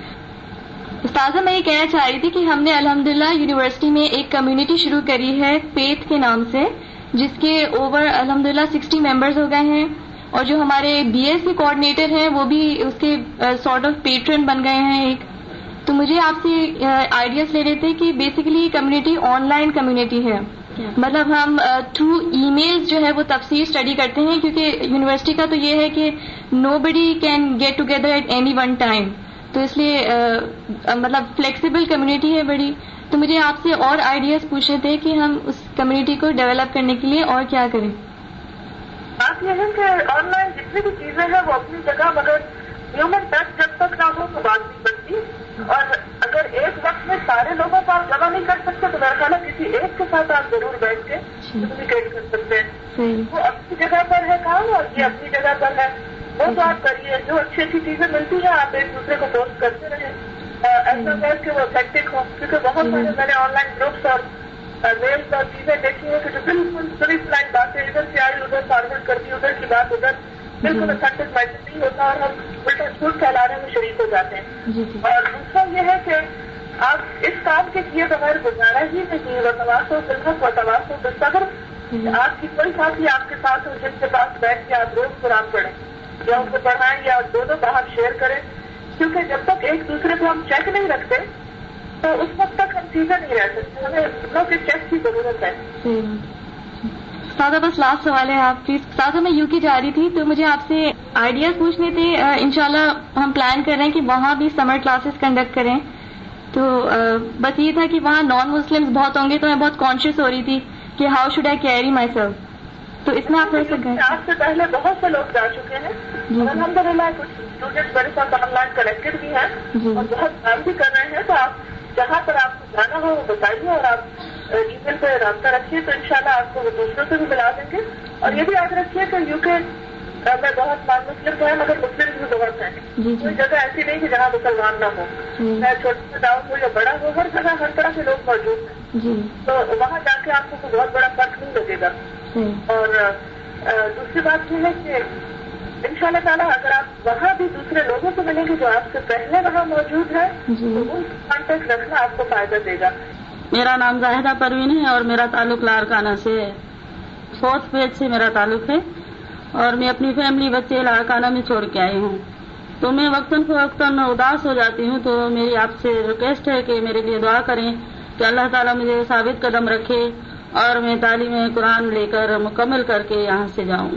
استاذہ میں یہ کہنا چاہ رہی تھی کہ ہم نے الحمدللہ یونیورسٹی میں ایک کمیونٹی شروع کری ہے فیتھ کے نام سے, جس کے اوور الحمدللہ 60 ممبرز ہو گئے ہیں, اور جو ہمارے بی ایس کے کوآرڈینیٹر ہیں وہ بھی اس کے سارٹ آف پیٹرن بن گئے ہیں ایک. تو مجھے آپ سے آئیڈیاز لے رہے تھے کہ basically community online community ہے, مطلب ہم تھرو ای میلز جو ہے وہ تفسیر اسٹڈی کرتے ہیں, کیونکہ یونیورسٹی کا تو یہ ہے کہ nobody can get together at any one time, تو اس لیے مطلب فلیکسیبل کمیونٹی ہے بڑی. تو مجھے آپ سے اور آئیڈیاز پوچھنے تھے کہ ہم اس کمیونٹی کو ڈیولپ کرنے کے لیے اور کیا کریں. بات یہ ہے کہ آن لائن جتنی بھی چیزیں ہیں وہ اپنی جگہ, مگر ہیومن ٹچ جب تک نہ ہو تو بات نہیں بنتی. اور اگر ایک وقت میں سارے لوگوں کو آپ جمع نہیں کر سکتے تو میرا خیال ہے کسی ایک کے ساتھ آپ ضرور بیٹھ کے کمیونیکیٹ کر سکتے ہیں. وہ اپنی جگہ پر ہے کام اور یہ اپنی جگہ پر ہے, وہ تو آپ کریے. جو اچھی اچھی چیزیں ملتی ہیں آپ ایک دوسرے کو پوسٹ کرتے رہیں, ایسا ہے کہ وہ افیکٹک ہو, کیونکہ بہت سارے میں نے آن لائن گروپس اور میلس اور چیزیں دیکھی ہیں کہ جو بالکل پوری فلائٹ باتیں ادھر سے آئی ادھر فارورڈ کرتی, ادھر کی بات ادھر, بالکل افیکٹک میسج نہیں ہوتا اور ہم الٹا جھوٹ پھیلانے میں شریک ہو جاتے ہیں. اور دوسرا یہ ہے کہ آپ اس کام کے کیے بغیر گزارا ہی نہیں. وہ تواصل بالکل و تواصل بالصبر, آپ کی کوئی ساتھی آپ کے ساتھ ہو جن کے پاس بیٹھ کے آپ روز قرآن پڑھیں یا ان کو پڑھائیں یا دونوں باہر شیئر کریں, کیونکہ جب تک ایک دوسرے کو ہم چیک نہیں رکھتے تو اس وقت تک ہم چیزیں نہیں رہ سکتے. ہمیں لوگ کے چیک کی ضرورت ہے. استاذہ بس لاسٹ سوال ہے آپ پلیز. استاذہ میں یو کے جا رہی تھی تو مجھے آپ سے آئیڈیاز پوچھنے تھے. انشاءاللہ ہم پلان کر رہے ہیں کہ وہاں بھی سمر کلاسز کنڈکٹ کریں, تو بس یہ تھا کہ وہاں نان مسلمز بہت ہوں گے تو میں بہت کانشیس ہو رہی تھی کہ how should I carry myself. تو اس میں آپ آج سے پہلے بہت سے لوگ جا چکے ہیں, الحمدللہ کچھ اسٹوڈینٹس میرے ساتھ آن لائن کنیکٹڈ بھی ہیں اور بہت کام بھی کر رہے ہیں. تو آپ جہاں پر آپ کو جانا ہو وہ بتائیے اور آپ ای میل پہ رابطہ رکھیے, تو انشاءاللہ آپ کو وہ دوسروں سے بھی ملا دیں گے. اور یہ بھی یاد رکھیے کہ یو کے میں بہت نان مسلم ہیں مگر مسلم بھی بہت ہیں. کوئی جگہ ایسی نہیں کہ جہاں مسلمان نہ ہو, چاہے چھوٹا سا ٹاؤن ہو یا بڑا ہو, ہر جگہ ہر طرح کے لوگ موجود ہیں. تو وہاں جا کے آپ کو کوئی بہت بڑا فرق نہیں لگے گا. اور دوسری بات یہ ہے کہ انشاءاللہ تعالیٰ اگر آپ وہاں بھی دوسرے لوگوں سے ملیں گے جو آپ سے پہلے وہاں موجود ہیں تو ان کانٹیکٹ رکھنا آپ کو فائدہ دے گا. میرا نام زاہدہ پروین ہے اور میرا تعلق لاڑکانہ سے ہے, 4th فیز سے میرا تعلق ہے, اور میں اپنی فیملی بچے لاڑکانہ میں چھوڑ کے آئی ہوں. تو میں وقتاً فوقتاً اداس ہو جاتی ہوں, تو میری آپ سے ریکویسٹ ہے کہ میرے لیے دعا کریں کہ اللہ تعالیٰ مجھے ثابت قدم رکھے اور میں تعلیم قرآن لے کر مکمل کر کے یہاں سے جاؤں.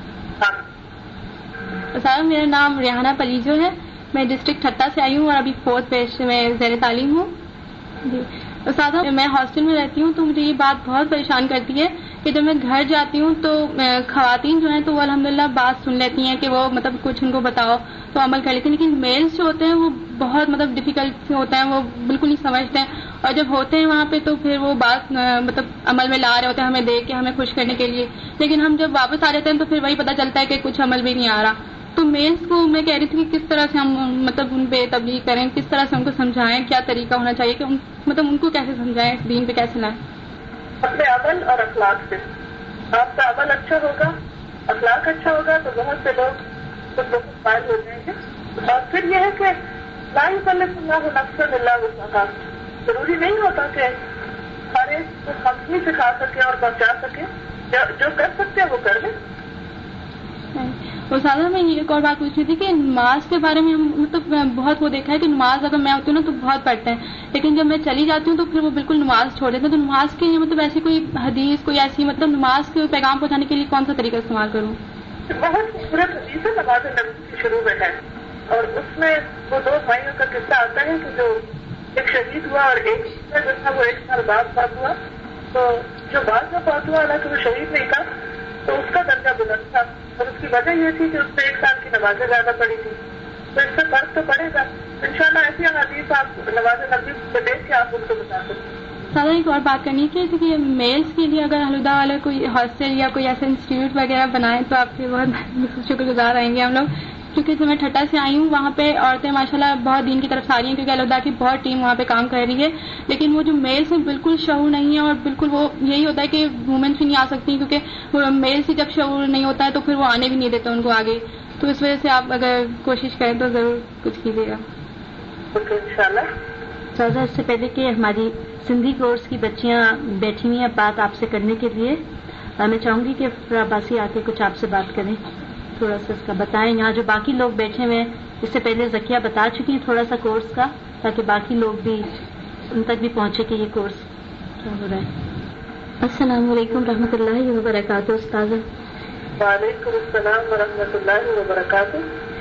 صاحب میرا نام ریحانہ پلیجو ہے, میں ڈسٹرکٹ ٹھٹا سے آئی ہوں اور ابھی 4th فیز میں زیر تعلیم ہوں. جی استاد میں ہاسٹل میں رہتی ہوں, تو مجھے یہ بات بہت پریشان کرتی ہے کہ جب میں گھر جاتی ہوں تو خواتین جو ہیں تو وہ الحمدللہ بات سن لیتی ہیں کہ وہ مطلب کچھ ان کو بتاؤ تو عمل کر لیتی ہیں, لیکن میلز جو ہوتے ہیں وہ بہت مطلب ڈیفیکلٹ ہوتے ہیں, وہ بالکل نہیں سمجھتے ہیں, اور جب ہوتے ہیں وہاں پہ تو پھر وہ بات مطلب عمل میں لا رہے ہوتے ہیں ہمیں دیکھ کے, ہمیں خوش کرنے کے لیے, لیکن ہم جب واپس آ جاتے ہیں تو پھر وہی پتہ چلتا ہے کہ کچھ عمل بھی نہیں آ رہا. تو میلز کو میں کہہ رہی تھی کہ کس طرح سے ہم مطلب ان پہ تبلیغ کریں, کس طرح سے ان کو سمجھائیں, کیا طریقہ ہونا چاہیے کہ مطلب ان کو کیسے سمجھائیں, دین پہ کیسے لائیں. اپنے عمل اور اخلاق سے. آپ کا عمل اچھا ہوگا, اخلاق اچھا ہوگا تو بہت سے لوگ خود بخود فائل ہو جائیں گے. اور پھر یہ ہے کہ لا یکلف اللہ نفسا الا وسعہا, ضروری نہیں ہوتا کہ ہر ایک کو ہم ہی سکھا سکے اور پہنچا سکے, جو کر سکتے ہیں وہ کر لیں. اور سادہ میں ایک اور بات پوچھ رہی تھی کہ نماز کے بارے میں مطلب میں بہت وہ دیکھا ہے کہ نماز اگر میں ہوتی ہوں نا تو بہت پڑھتے ہیں، لیکن جب میں چلی جاتی ہوں تو پھر وہ بالکل نماز چھوڑ دیتے ہیں. تو نماز کے لیے مطلب ایسی کوئی حدیث کوئی ایسی مطلب نماز کے پیغام پہنچانے کے لیے کون سا طریقہ استعمال کروں؟ بہت خوبصورت حدیث ہے نماز نبی کے شروع میں ہے، اور اس میں وہ دو بھائیوں کا قصہ آتا ہے کہ جو ایک شہید ہوا اور ایک جو تھا وہ 1 سال بعد فوت ہوا. تو جو بعد میں فوت ہوا حالانکہ وہ شہید نہیں تھا تو اس کا درجہ بلند تھا، اور اس کی وجہ یہ تھی کہ اس نے 1 سال کی نمازیں زیادہ پڑھی تھی. تو اس سے فرق تو پڑے گا انشاءاللہ. ایسی حدیث آپ نماز نبی سے دیکھ کے آپ ان کو بتا سکتے ہیں. سادہ ایک اور بات کرنی ہے کہ میلز کے لیے اگر ہلدا والا کوئی ہاسٹل یا کوئی ایسا انسٹیٹیوٹ وغیرہ بنائے تو آپ کے بہت شکر گزار رہیں گے ہم لوگ، کیونکہ جو میں ٹھٹا سے آئی ہوں وہاں پہ عورتیں ماشاءاللہ بہت دین کی طرف ساری ہیں، کیونکہ ہلدا کی بہت ٹیم وہاں پہ کام کر رہی ہے. لیکن وہ جو میلز ہیں بالکل شعور نہیں ہے، اور بالکل وہ یہی ہوتا ہے کہ وومنس بھی نہیں آ سکتی، کیونکہ وہ میلز ہی جب شعور نہیں ہوتا ہے تو پھر وہ آنے بھی نہیں دیتے ان کو آگے. تو اس وجہ سے آپ اگر کوشش کریں تو ضرور کچھ کیجیے گا. انشاءاللہ. سادہ اس سے پہلے کہ ہماری سندھی کورس کی بچیاں بیٹھی ہوئی ہیں بات آپ سے کرنے کے لیے، میں چاہوں گی کہ عباسی آ کے کچھ آپ سے بات کریں، تھوڑا سا اس کا بتائیں. یہاں جو باقی لوگ بیٹھے ہوئے ہیں اس سے پہلے زکیہ بتا چکی ہیں تھوڑا سا کورس کا، تاکہ باقی لوگ بھی ان تک بھی پہنچے کہ یہ کورس کیا ہو رہا ہے. السلام علیکم رحمۃ اللہ وبرکاتہ. استاذہ وعلیکم السلام ورحمۃ اللہ وبرکاتہ.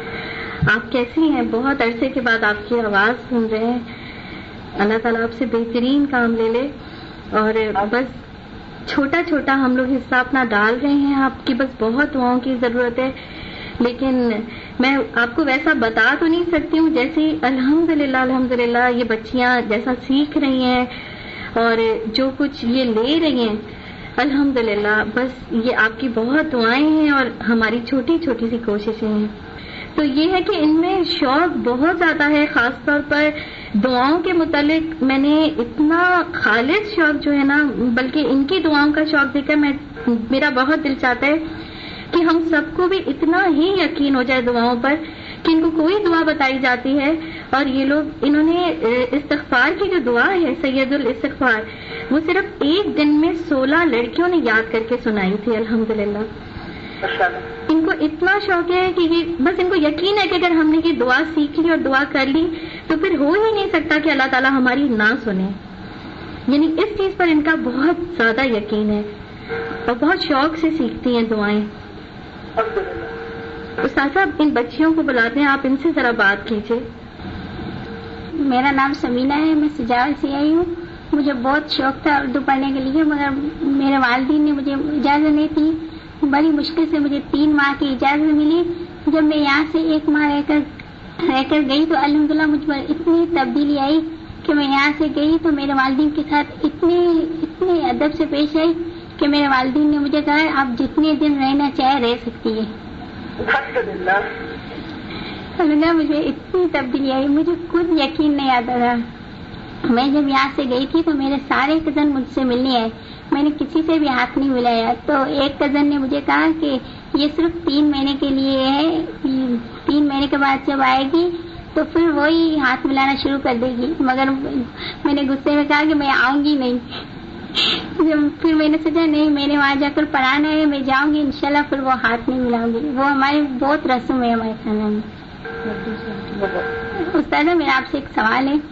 آپ کیسی ہیں؟ بہت عرصے کے بعد آپ کی آواز سن رہے ہیں. اللہ تعالیٰ آپ سے بہترین کام لے لے، اور بس چھوٹا چھوٹا ہم لوگ حصہ اپنا ڈال رہے ہیں. آپ کی بس بہت دعاؤں کی ضرورت ہے، لیکن میں آپ کو ویسا بتا تو نہیں سکتی ہوں جیسے الحمدللہ یہ بچیاں جیسا سیکھ رہی ہیں اور جو کچھ یہ لے رہی ہیں الحمدللہ. بس یہ آپ کی بہت دعائیں ہیں اور ہماری چھوٹی چھوٹی سی کوششیں ہیں. تو یہ ہے کہ ان میں شوق بہت زیادہ ہے، خاص طور پر دعاؤں کے متعلق میں نے اتنا خالص شوق جو ہے نا، بلکہ ان کی دعاؤں کا شوق دیکھ کر میرا بہت دل چاہتا ہے کہ ہم سب کو بھی اتنا ہی یقین ہو جائے دعاؤں پر کہ ان کو کوئی دعا بتائی جاتی ہے اور یہ لوگ انہوں نے استغفار کی جو دعا ہے سید الاستغفار وہ صرف ایک دن میں 16 لڑکیوں نے یاد کر کے سنائی تھی الحمدللہ. ان کو اتنا شوق ہے کہ یہ بس ان کو یقین ہے کہ اگر ہم نے یہ دعا سیکھ لی اور دعا کر لی تو پھر ہو ہی نہیں سکتا کہ اللہ تعالیٰ ہماری نہ سنے. یعنی اس چیز پر ان کا بہت زیادہ یقین ہے اور بہت شوق سے سیکھتی ہیں دعائیں. استاد صاحب ان بچیوں کو بلاتے ہیں، آپ ان سے ذرا بات کیجیے. میرا نام سمینہ ہے، میں سجاول سے آئی ہوں. مجھے بہت شوق تھا اردو پڑھنے کے لیے، مگر میرے والدین نے مجھے اجازت نہیں تھی. بڑی مشکل سے مجھے 3 ماہ کی اجازت ملی. جب میں یہاں سے 1 ماہ رہ کر گئی تو الحمدللہ مجھ پر اتنی تبدیلی آئی کہ میں یہاں سے گئی تو میرے والدین کے ساتھ اتنے ادب سے پیش آئی کہ میرے والدین نے مجھے کہا آپ جتنے دن رہنا چاہے رہ سکتی ہے. الحمدللہ مجھے اتنی تبدیلی آئی، مجھے خود یقین نہیں آتا تھا. میں جب یہاں سے گئی تھی تو میرے سارے کزن مجھ سے ملنے آئے، میں نے کسی سے بھی ہاتھ نہیں ملایا. تو ایک کزن نے مجھے کہا کہ یہ صرف 3 مہینے کے لیے ہے، 3 مہینے کے بعد جب آئے گی تو پھر وہی ہاتھ ملانا شروع کر دے گی. مگر میں نے غصے میں کہا کہ میں آؤں گی نہیں. پھر میں نے سوچا نہیں، میں نے وہاں جا کر پڑھانا ہے، میں جاؤں گی انشاءاللہ پھر وہ ہاتھ نہیں ملاؤں گی. وہ ہماری بہت رسم ہے ہمارے خاندان میں. استاد میرا آپ سے ایک سوال ہے.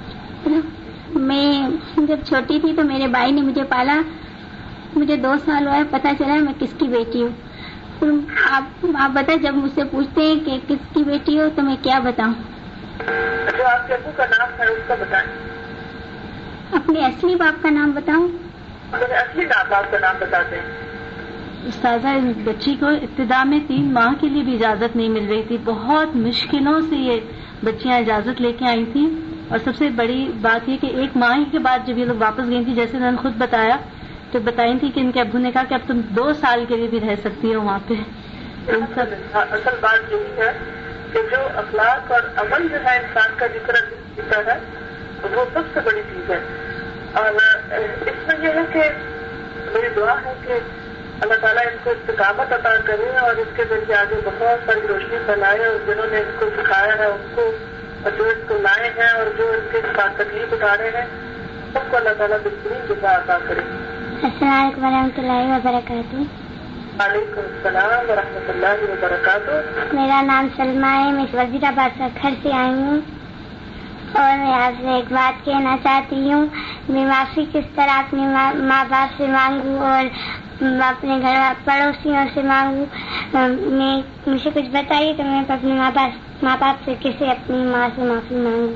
میں جب چھوٹی تھی تو میرے بھائی نے مجھے پالا، مجھے 2 سال ہوا ہے، پتہ چلا میں کس کی بیٹی ہوں. آپ بتائیں جب مجھ سے پوچھتے ہیں کہ کس کی بیٹی ہو تو میں کیا بتاؤں؟ جو آپ کے ابو کا نام ہے اس کا بتائیں. اپنے اصلی باپ کا نام بتاؤں؟ اصلی باپ کا نام بتاتے ہیں. استاذہ اس بچی کو ابتدا میں 3 ماہ کے لیے بھی اجازت نہیں مل رہی تھی. بہت مشکلوں سے یہ بچیاں اجازت لے کے آئی تھیں، اور سب سے بڑی بات یہ کہ 1 ماہ کے بعد جب یہ لوگ واپس گئی تھی، جیسے انہوں نے خود بتایا تو بتائی تھی کہ ان کے ابو نے کہا کہ اب تم 2 سال کے لیے بھی رہ سکتی ہو وہاں پہ. اصل بات یہی ہے کہ جو اخلاق اور عمل جو ہے انسان کا ذکر ہوتا ہے وہ سب سے بڑی چیز ہے. اور اس میں یہ ہے کہ میری دعا ہے کہ اللہ تعالیٰ ان کو استقامت عطا کرے اور اس کے ذریعے آگے بہت ساری روشنی پھیلائے، اور جنہوں نے ان کو سکھایا ہے ان کو، اور جو اس کو لائے ہیں اور جو ان کے ساتھ تکلیف اٹھا رہے ہیں سب کو اللہ تعالیٰ بہترین جزا عطا کرے. السلام علیکم ورحمۃ اللہ وبرکاتہ. وعلیکم السلام ورحمۃ اللہ وبرکاتہ. میرا نام سلمہ ہے. میں وزیر آباد گھر سے آئی ہوں اور میں آپ سے ایک بات کہنا چاہتی ہوں. میں معافی کس طرح اپنے ماں باپ سے مانگوں اور اپنے گھر پڑوسیوں سے مانگوں. مجھے کچھ بتائیے کہ میں اپنے ماں باپ سے کیسے اپنی ماں سے معافی مانگوں.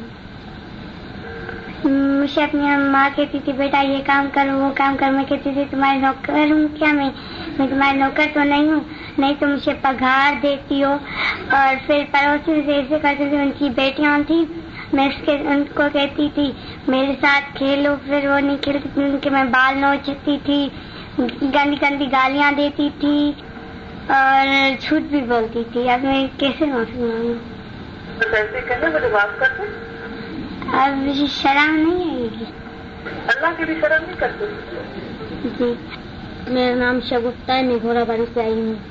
مجھے اپنی ماں کہتی تھی بیٹا یہ کام کرو وہ کام کرو. میں کہتی تھی تمہاری نوکر ہوں کیا؟ میں تمہاری نوکر تو نہیں ہوں. نہیں تو مجھے پگھار دیتی ہو. اور پھر پڑوسی سے ایسے کرتی تھی. ان کی بیٹیاں تھیں میں ان کو کہتی تھی میرے ساتھ کھیلو. پھر وہ نہیں کھیلتی تھی. ان کے میں بال نوچتی تھی. گندی گندی گالیاں دیتی تھی اور جھوٹ بھی بولتی تھی. اب میں کیسے معافی مانگوں؟ ایسے کہنا مجھے معاف کر دیں. اب مجھے شرم نہیں آئے گی. اللہ کی بھی شرم نہیں کرتے. جی. میرا نام شگفتہ ہے. میں گھوڑا باری سے آئی ہوں.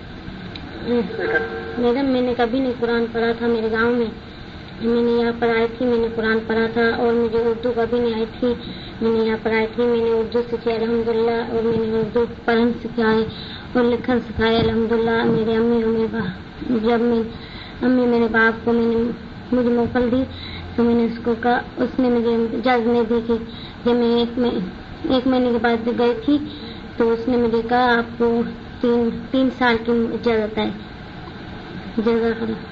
میڈم میں نے کبھی نہیں قرآن پڑھا تھا میرے گاؤں میں. میں نے یہاں پر آئی تھی میں نے قرآن پڑھا تھا اور مجھے اردو کبھی نہیں آئی تھی. میں نے یہاں پر آئی تھی میں نے اردو سیکھی الحمدللہ. اور میں نے اردو پڑھن سکھائے اور لکھن سکھائے الحمدللہ. میرے امی میرے باپ کو مجھے موکل دی تو میں نے اس کو کہا. اس نے مجھے اجازت نہیں دی کہ جب میں ایک مہینے کے بعد گئی تھی تو اس نے مجھے کہا آپ کو 3 سال کی اجازت ہے. جزاک اللہ.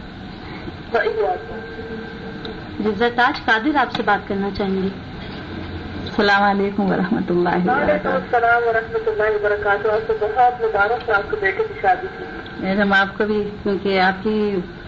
زرتاج قادر آپ سے بات کرنا چاہیں گی. السلام علیکم ورحمۃ اللہ وعلیکم السلام ورحمۃ اللہ وبرکاتہ. آپ کو بہت مبارک. آپ کو بیٹے کی شادی کی. میڈم آپ کو بھی کیونکہ آپ کی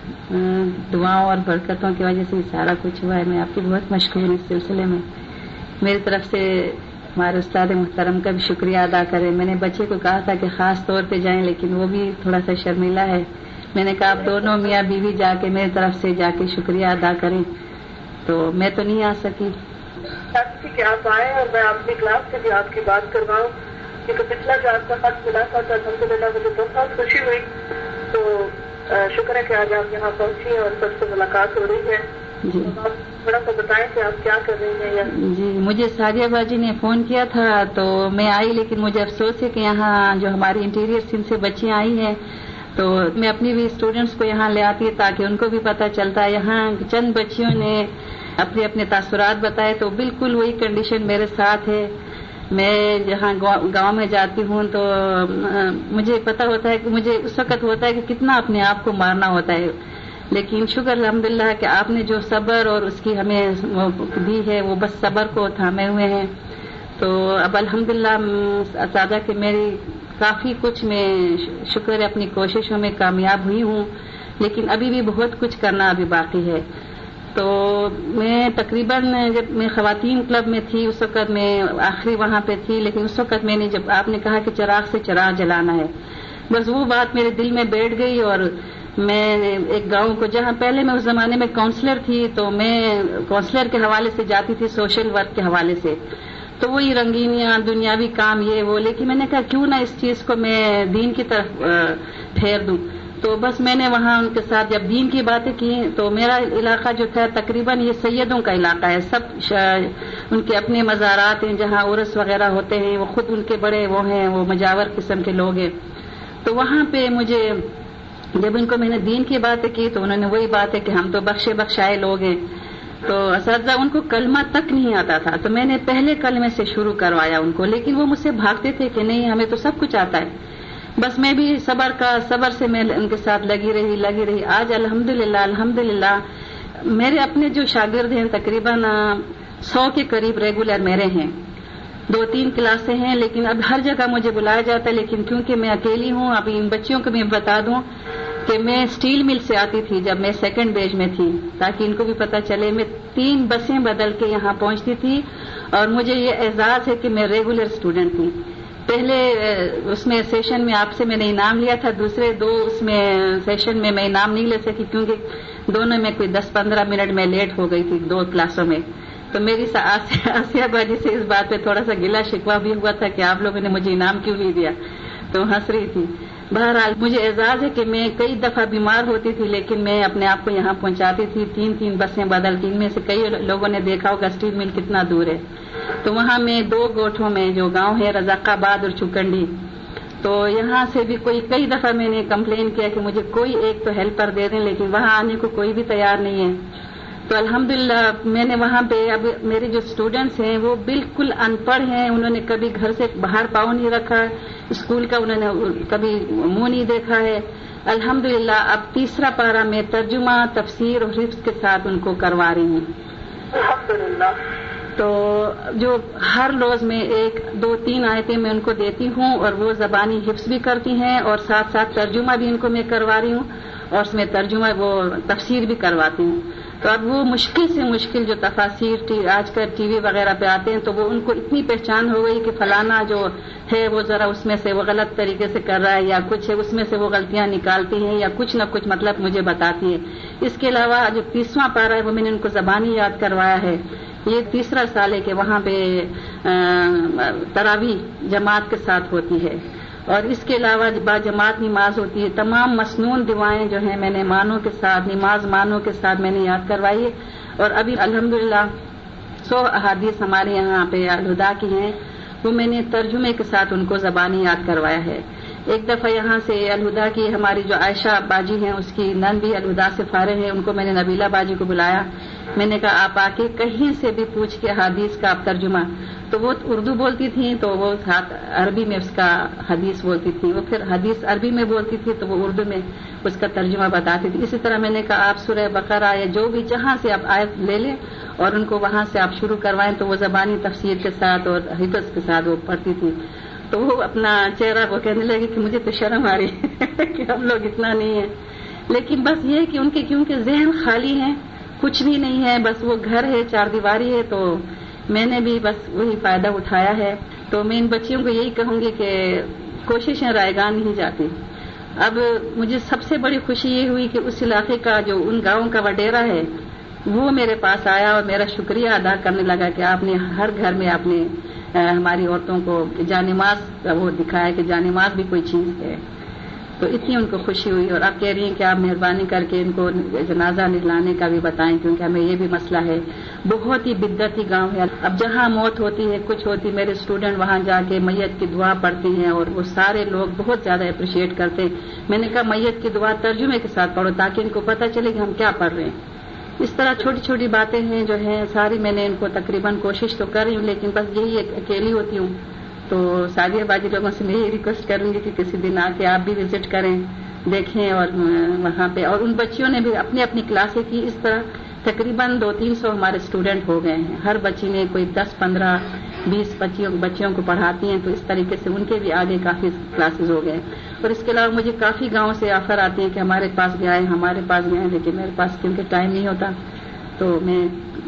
دعاؤں اور برکتوں کی وجہ سے سارا کچھ ہوا ہے. میں آپ کی بہت مشکور ہوں. اس سلسلے میں میری طرف سے ہمارے استاد محترم کا بھی شکریہ ادا کریں. میں نے بچے کو کہا تھا کہ خاص طور پہ جائیں لیکن وہ بھی تھوڑا سا شرمیلا ہے. میں نے کہا آپ دونوں میاں بیوی جا کے میری طرف سے جا کے شکریہ ادا کریں. تو میں تو نہیں آ سکی. چاہتی کہ آپ آئیں اور میں اپنی کلاس سے بھی آپ کی بات کرواؤں کیونکہ پچھلا جو آپ کا خط ملا تھا تو الحمدللہ مجھے بہت خوشی ہوئی. تو شکر ہے کہ آج آپ یہاں پہنچی اور سب سے ملاقات ہو رہی ہے. جی آپ تھوڑا سا بتائیں کہ آپ کیا کر رہی ہیں. جی مجھے ساریہ باجی نے فون کیا تھا تو میں آئی لیکن مجھے افسوس ہے کہ یہاں جو ہماری انٹیریئر سندھ سے بچیاں آئی ہیں تو میں اپنی بھی اسٹوڈینٹس کو یہاں لے آتی ہے تاکہ ان کو بھی پتہ چلتا ہے. یہاں چند بچیوں نے اپنے تاثرات بتائے تو بالکل وہی کنڈیشن میرے ساتھ ہے. میں جہاں گاؤں میں جاتی ہوں تو مجھے پتہ ہوتا ہے کہ مجھے اس وقت ہوتا ہے کہ کتنا اپنے آپ کو مارنا ہوتا ہے. لیکن شکر الحمدللہ کہ آپ نے جو صبر اور اس کی ہمیں دی ہے وہ بس صبر کو تھامے ہوئے ہیں. تو اب الحمدللہ اساتذہ کہ میری کافی کچھ میں شکر ہے اپنی کوششوں میں کامیاب ہوئی ہوں لیکن ابھی بھی بہت کچھ کرنا ابھی باقی ہے. تو میں تقریباً جب میں خواتین کلب میں تھی اس وقت میں آخری وہاں پہ تھی لیکن اس وقت میں نے جب آپ نے کہا کہ چراغ سے چراغ جلانا ہے بس وہ بات میرے دل میں بیٹھ گئی. اور میں ایک گاؤں کو جہاں پہلے میں اس زمانے میں کاؤنسلر تھی تو میں کاؤنسلر کے حوالے سے جاتی تھی سوشل ورک کے حوالے سے تو وہی رنگینیاں دنیاوی کام یہ وہ لیکن میں نے کہا کیوں نہ اس چیز کو میں دین کی طرف پھیر دوں. تو بس میں نے وہاں ان کے ساتھ جب دین کی باتیں کی تو میرا علاقہ جو تھا تقریباً یہ سیدوں کا علاقہ ہے. سب ان کے اپنے مزارات ہیں جہاں عرس وغیرہ ہوتے ہیں. وہ خود ان کے بڑے وہ ہیں وہ مجاور قسم کے لوگ ہیں. تو وہاں پہ مجھے جب ان کو میں نے دین کی باتیں کی تو انہوں نے وہی بات ہے کہ ہم تو بخشے بخشائے لوگ ہیں. تو اساتذہ ان کو کلمہ تک نہیں آتا تھا تو میں نے پہلے کلمے سے شروع کروایا ان کو لیکن وہ مجھ سے بھاگتے تھے کہ نہیں ہمیں تو سب کچھ آتا ہے. بس میں بھی صبر سے میں ان کے ساتھ لگی رہی. آج الحمدللہ میرے اپنے جو شاگرد ہیں تقریباً 100 کے قریب ریگولر میرے ہیں. 2-3 کلاسیں ہیں لیکن اب ہر جگہ مجھے بلایا جاتا ہے لیکن کیونکہ میں اکیلی ہوں. ابھی ان بچیوں کو میں بتا دوں کہ میں اسٹیل مل سے آتی تھی جب میں سیکنڈ بیچ میں تھی تاکہ ان کو بھی پتہ چلے. میں 3 بسیں بدل کے یہاں پہنچتی تھی اور مجھے یہ اعزاز ہے کہ میں ریگولر اسٹوڈنٹ تھی. پہلے اس میں سیشن میں آپ سے میں نے انعام لیا تھا. دوسرے 2 اس میں سیشن میں انعام نہیں لے سکی کیونکہ دونوں میں کوئی 10-15 منٹ میں لیٹ ہو گئی تھی 2 کلاسوں میں. تو میری آسیہ باجی سے اس بات پہ تھوڑا سا گلا شکوہ بھی ہوا تھا کہ آپ لوگوں نے مجھے انعام کیوں نہیں دیا تو ہنس رہی تھی. بہرحال مجھے اعزاز ہے کہ میں کئی دفعہ بیمار ہوتی تھی لیکن میں اپنے آپ کو یہاں پہنچاتی تھی. 3 بسیں بدل کے. ان میں سے کئی لوگوں نے دیکھا ہوگا اسٹیل مل کتنا دور ہے. تو وہاں میں 2 گوٹھوں میں جو گاؤں ہے رزاق آباد اور چوکنڈی تو یہاں سے بھی کئی دفعہ میں نے کمپلین کیا کہ مجھے کوئی ایک تو ہیلپر دے دیں، لیکن وہاں آنے کو کوئی بھی تیار نہیں ہے. تو الحمدللہ میں نے وہاں پہ اب میرے جو اسٹوڈنٹس ہیں وہ بالکل ان پڑھ ہیں، انہوں نے کبھی گھر سے باہر پاؤں نہیں رکھا، اسکول کا انہوں نے کبھی منہ نہیں دیکھا ہے. الحمدللہ اب تیسرا پارہ میں ترجمہ، تفسیر اور حفظ کے ساتھ ان کو کروا رہی ہوں. الحمدللہ. تو جو ہر روز میں 1 2 3 آیتیں میں ان کو دیتی ہوں اور وہ زبانی حفظ بھی کرتی ہیں اور ساتھ ساتھ ترجمہ بھی ان کو میں کروا رہی ہوں اور اس میں ترجمہ وہ تفسیر بھی کرواتی ہوں. تو اب وہ مشکل سے مشکل جو تفاسیر آج کل ٹی وی وغیرہ پہ آتے ہیں تو وہ ان کو اتنی پہچان ہو گئی کہ فلانا جو ہے وہ ذرا اس میں سے وہ غلط طریقے سے کر رہا ہے یا کچھ ہے، اس میں سے وہ غلطیاں نکالتی ہیں یا کچھ نہ کچھ مطلب مجھے بتاتی ہے. اس کے علاوہ جو 30واں پارہ ہے وہ میں نے ان کو زبانی یاد کروایا ہے. یہ تیسرا سال ہے کہ وہاں پہ تراویح جماعت کے ساتھ ہوتی ہے اور اس کے علاوہ با جماعت نماز ہوتی ہے. تمام مسنون دعائیں جو ہیں میں نے معنوں کے ساتھ، نماز معنوں کے ساتھ میں نے یاد کروائی ہے. اور ابھی الحمدللہ 100 احادیث ہمارے یہاں پہ الہدا کی ہیں، وہ میں نے ترجمے کے ساتھ ان کو زبانی یاد کروایا ہے. ایک دفعہ یہاں سے الہدا کی ہماری جو عائشہ باجی ہیں اس کی نن بھی الہدا سے فارغ ہے، ان کو میں نے نبیلہ باجی کو بلایا. میں نے کہا آپ آ کے کہیں سے بھی پوچھ کے حدیث کا آپ ترجمہ، تو وہ اردو بولتی تھیں تو وہ ساتھ عربی میں اس کا حدیث بولتی تھی، وہ پھر حدیث عربی میں بولتی تھی تو وہ اردو میں اس کا ترجمہ بتاتی تھی. اسی طرح میں نے کہا آپ سورہ بقرہ یا جو بھی جہاں سے آپ آیت لے لیں اور ان کو وہاں سے آپ شروع کروائیں تو وہ زبانی تفسیر کے ساتھ اور حفظ کے ساتھ وہ پڑھتی تھی. تو وہ اپنا چہرہ وہ کہنے لگی کہ مجھے تو شرم آ رہی ہے کہ ہم لوگ اتنا نہیں ہیں. لیکن بس یہ کہ ان کے کیونکہ ذہن خالی ہیں، کچھ بھی نہیں ہے، بس وہ گھر ہے، 4 دیواری ہے، تو میں نے بھی بس وہی فائدہ اٹھایا ہے. تو میں ان بچیوں کو یہی کہوں گی کہ کوششیں رائیگان نہیں جاتی. اب مجھے سب سے بڑی خوشی یہ ہوئی کہ اس علاقے کا جو ان گاؤں کا وڈیرا ہے وہ میرے پاس آیا اور میرا شکریہ ادا کرنے لگا کہ آپ نے ہر گھر میں آپ نے ہماری عورتوں کو جانماز کا وہ دکھایا کہ جانماز بھی کوئی چیز ہے. تو اتنی ان کو خوشی ہوئی اور آپ کہہ رہی ہیں کہ آپ مہربانی کر کے ان کو جنازہ نکلانے کا بھی بتائیں کیونکہ ہمیں یہ بھی مسئلہ ہے. بہت ہی بدعتی گاؤں ہے، اب جہاں موت ہوتی ہے کچھ ہوتی، میرے اسٹوڈنٹ وہاں جا کے میت کی دعا پڑھتی ہیں اور وہ سارے لوگ بہت زیادہ اپریشیٹ کرتے ہیں. میں نے کہا میت کی دعا ترجمے کے ساتھ پڑھو تاکہ ان کو پتہ چلے کہ ہم کیا پڑھ رہے ہیں. اس طرح چھوٹی چھوٹی باتیں ہیں جو ہیں ساری میں نے ان کو تقریباً کوشش تو کر رہی ہوں، لیکن بس یہی اکیلی ہوتی ہوں. تو سعدیہ باجی لوگوں سے میں یہ ریکویسٹ کروں گی کہ کسی دن آ کے آپ بھی وزٹ کریں، دیکھیں اور وہاں پہ. اور ان بچیوں نے بھی اپنی اپنی کلاسیں کی. اس طرح تقریباً 200-300 ہمارے اسٹوڈنٹ ہو گئے ہیں. ہر بچی نے کوئی 10-15-20 بچیوں کو پڑھاتی ہیں، تو اس طریقے سے ان کے بھی آگے کافی کلاسز ہو گئے. اور اس کے علاوہ مجھے کافی گاؤں سے آفر آتی ہیں کہ ہمارے پاس بھی آئے، ہمارے پاس بھی آئے، لیکن میرے پاس کیونکہ ٹائم نہیں ہوتا تو میں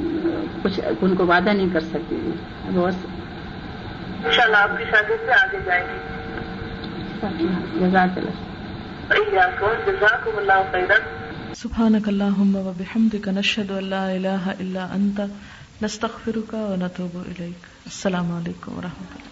کچھ ان کو وعدہ نہیں کر سکتی. بہت انشاءاللہ آپ کی شادی سے آگے جائیں گے. جزاک اللہ. جزاکم اللہ خیرا. سبحانک اللہم و بحمدک نشہد ان لا الہ الا انت نستغفرک و نتوب الیک. السلام علیکم و رحمۃ اللہ.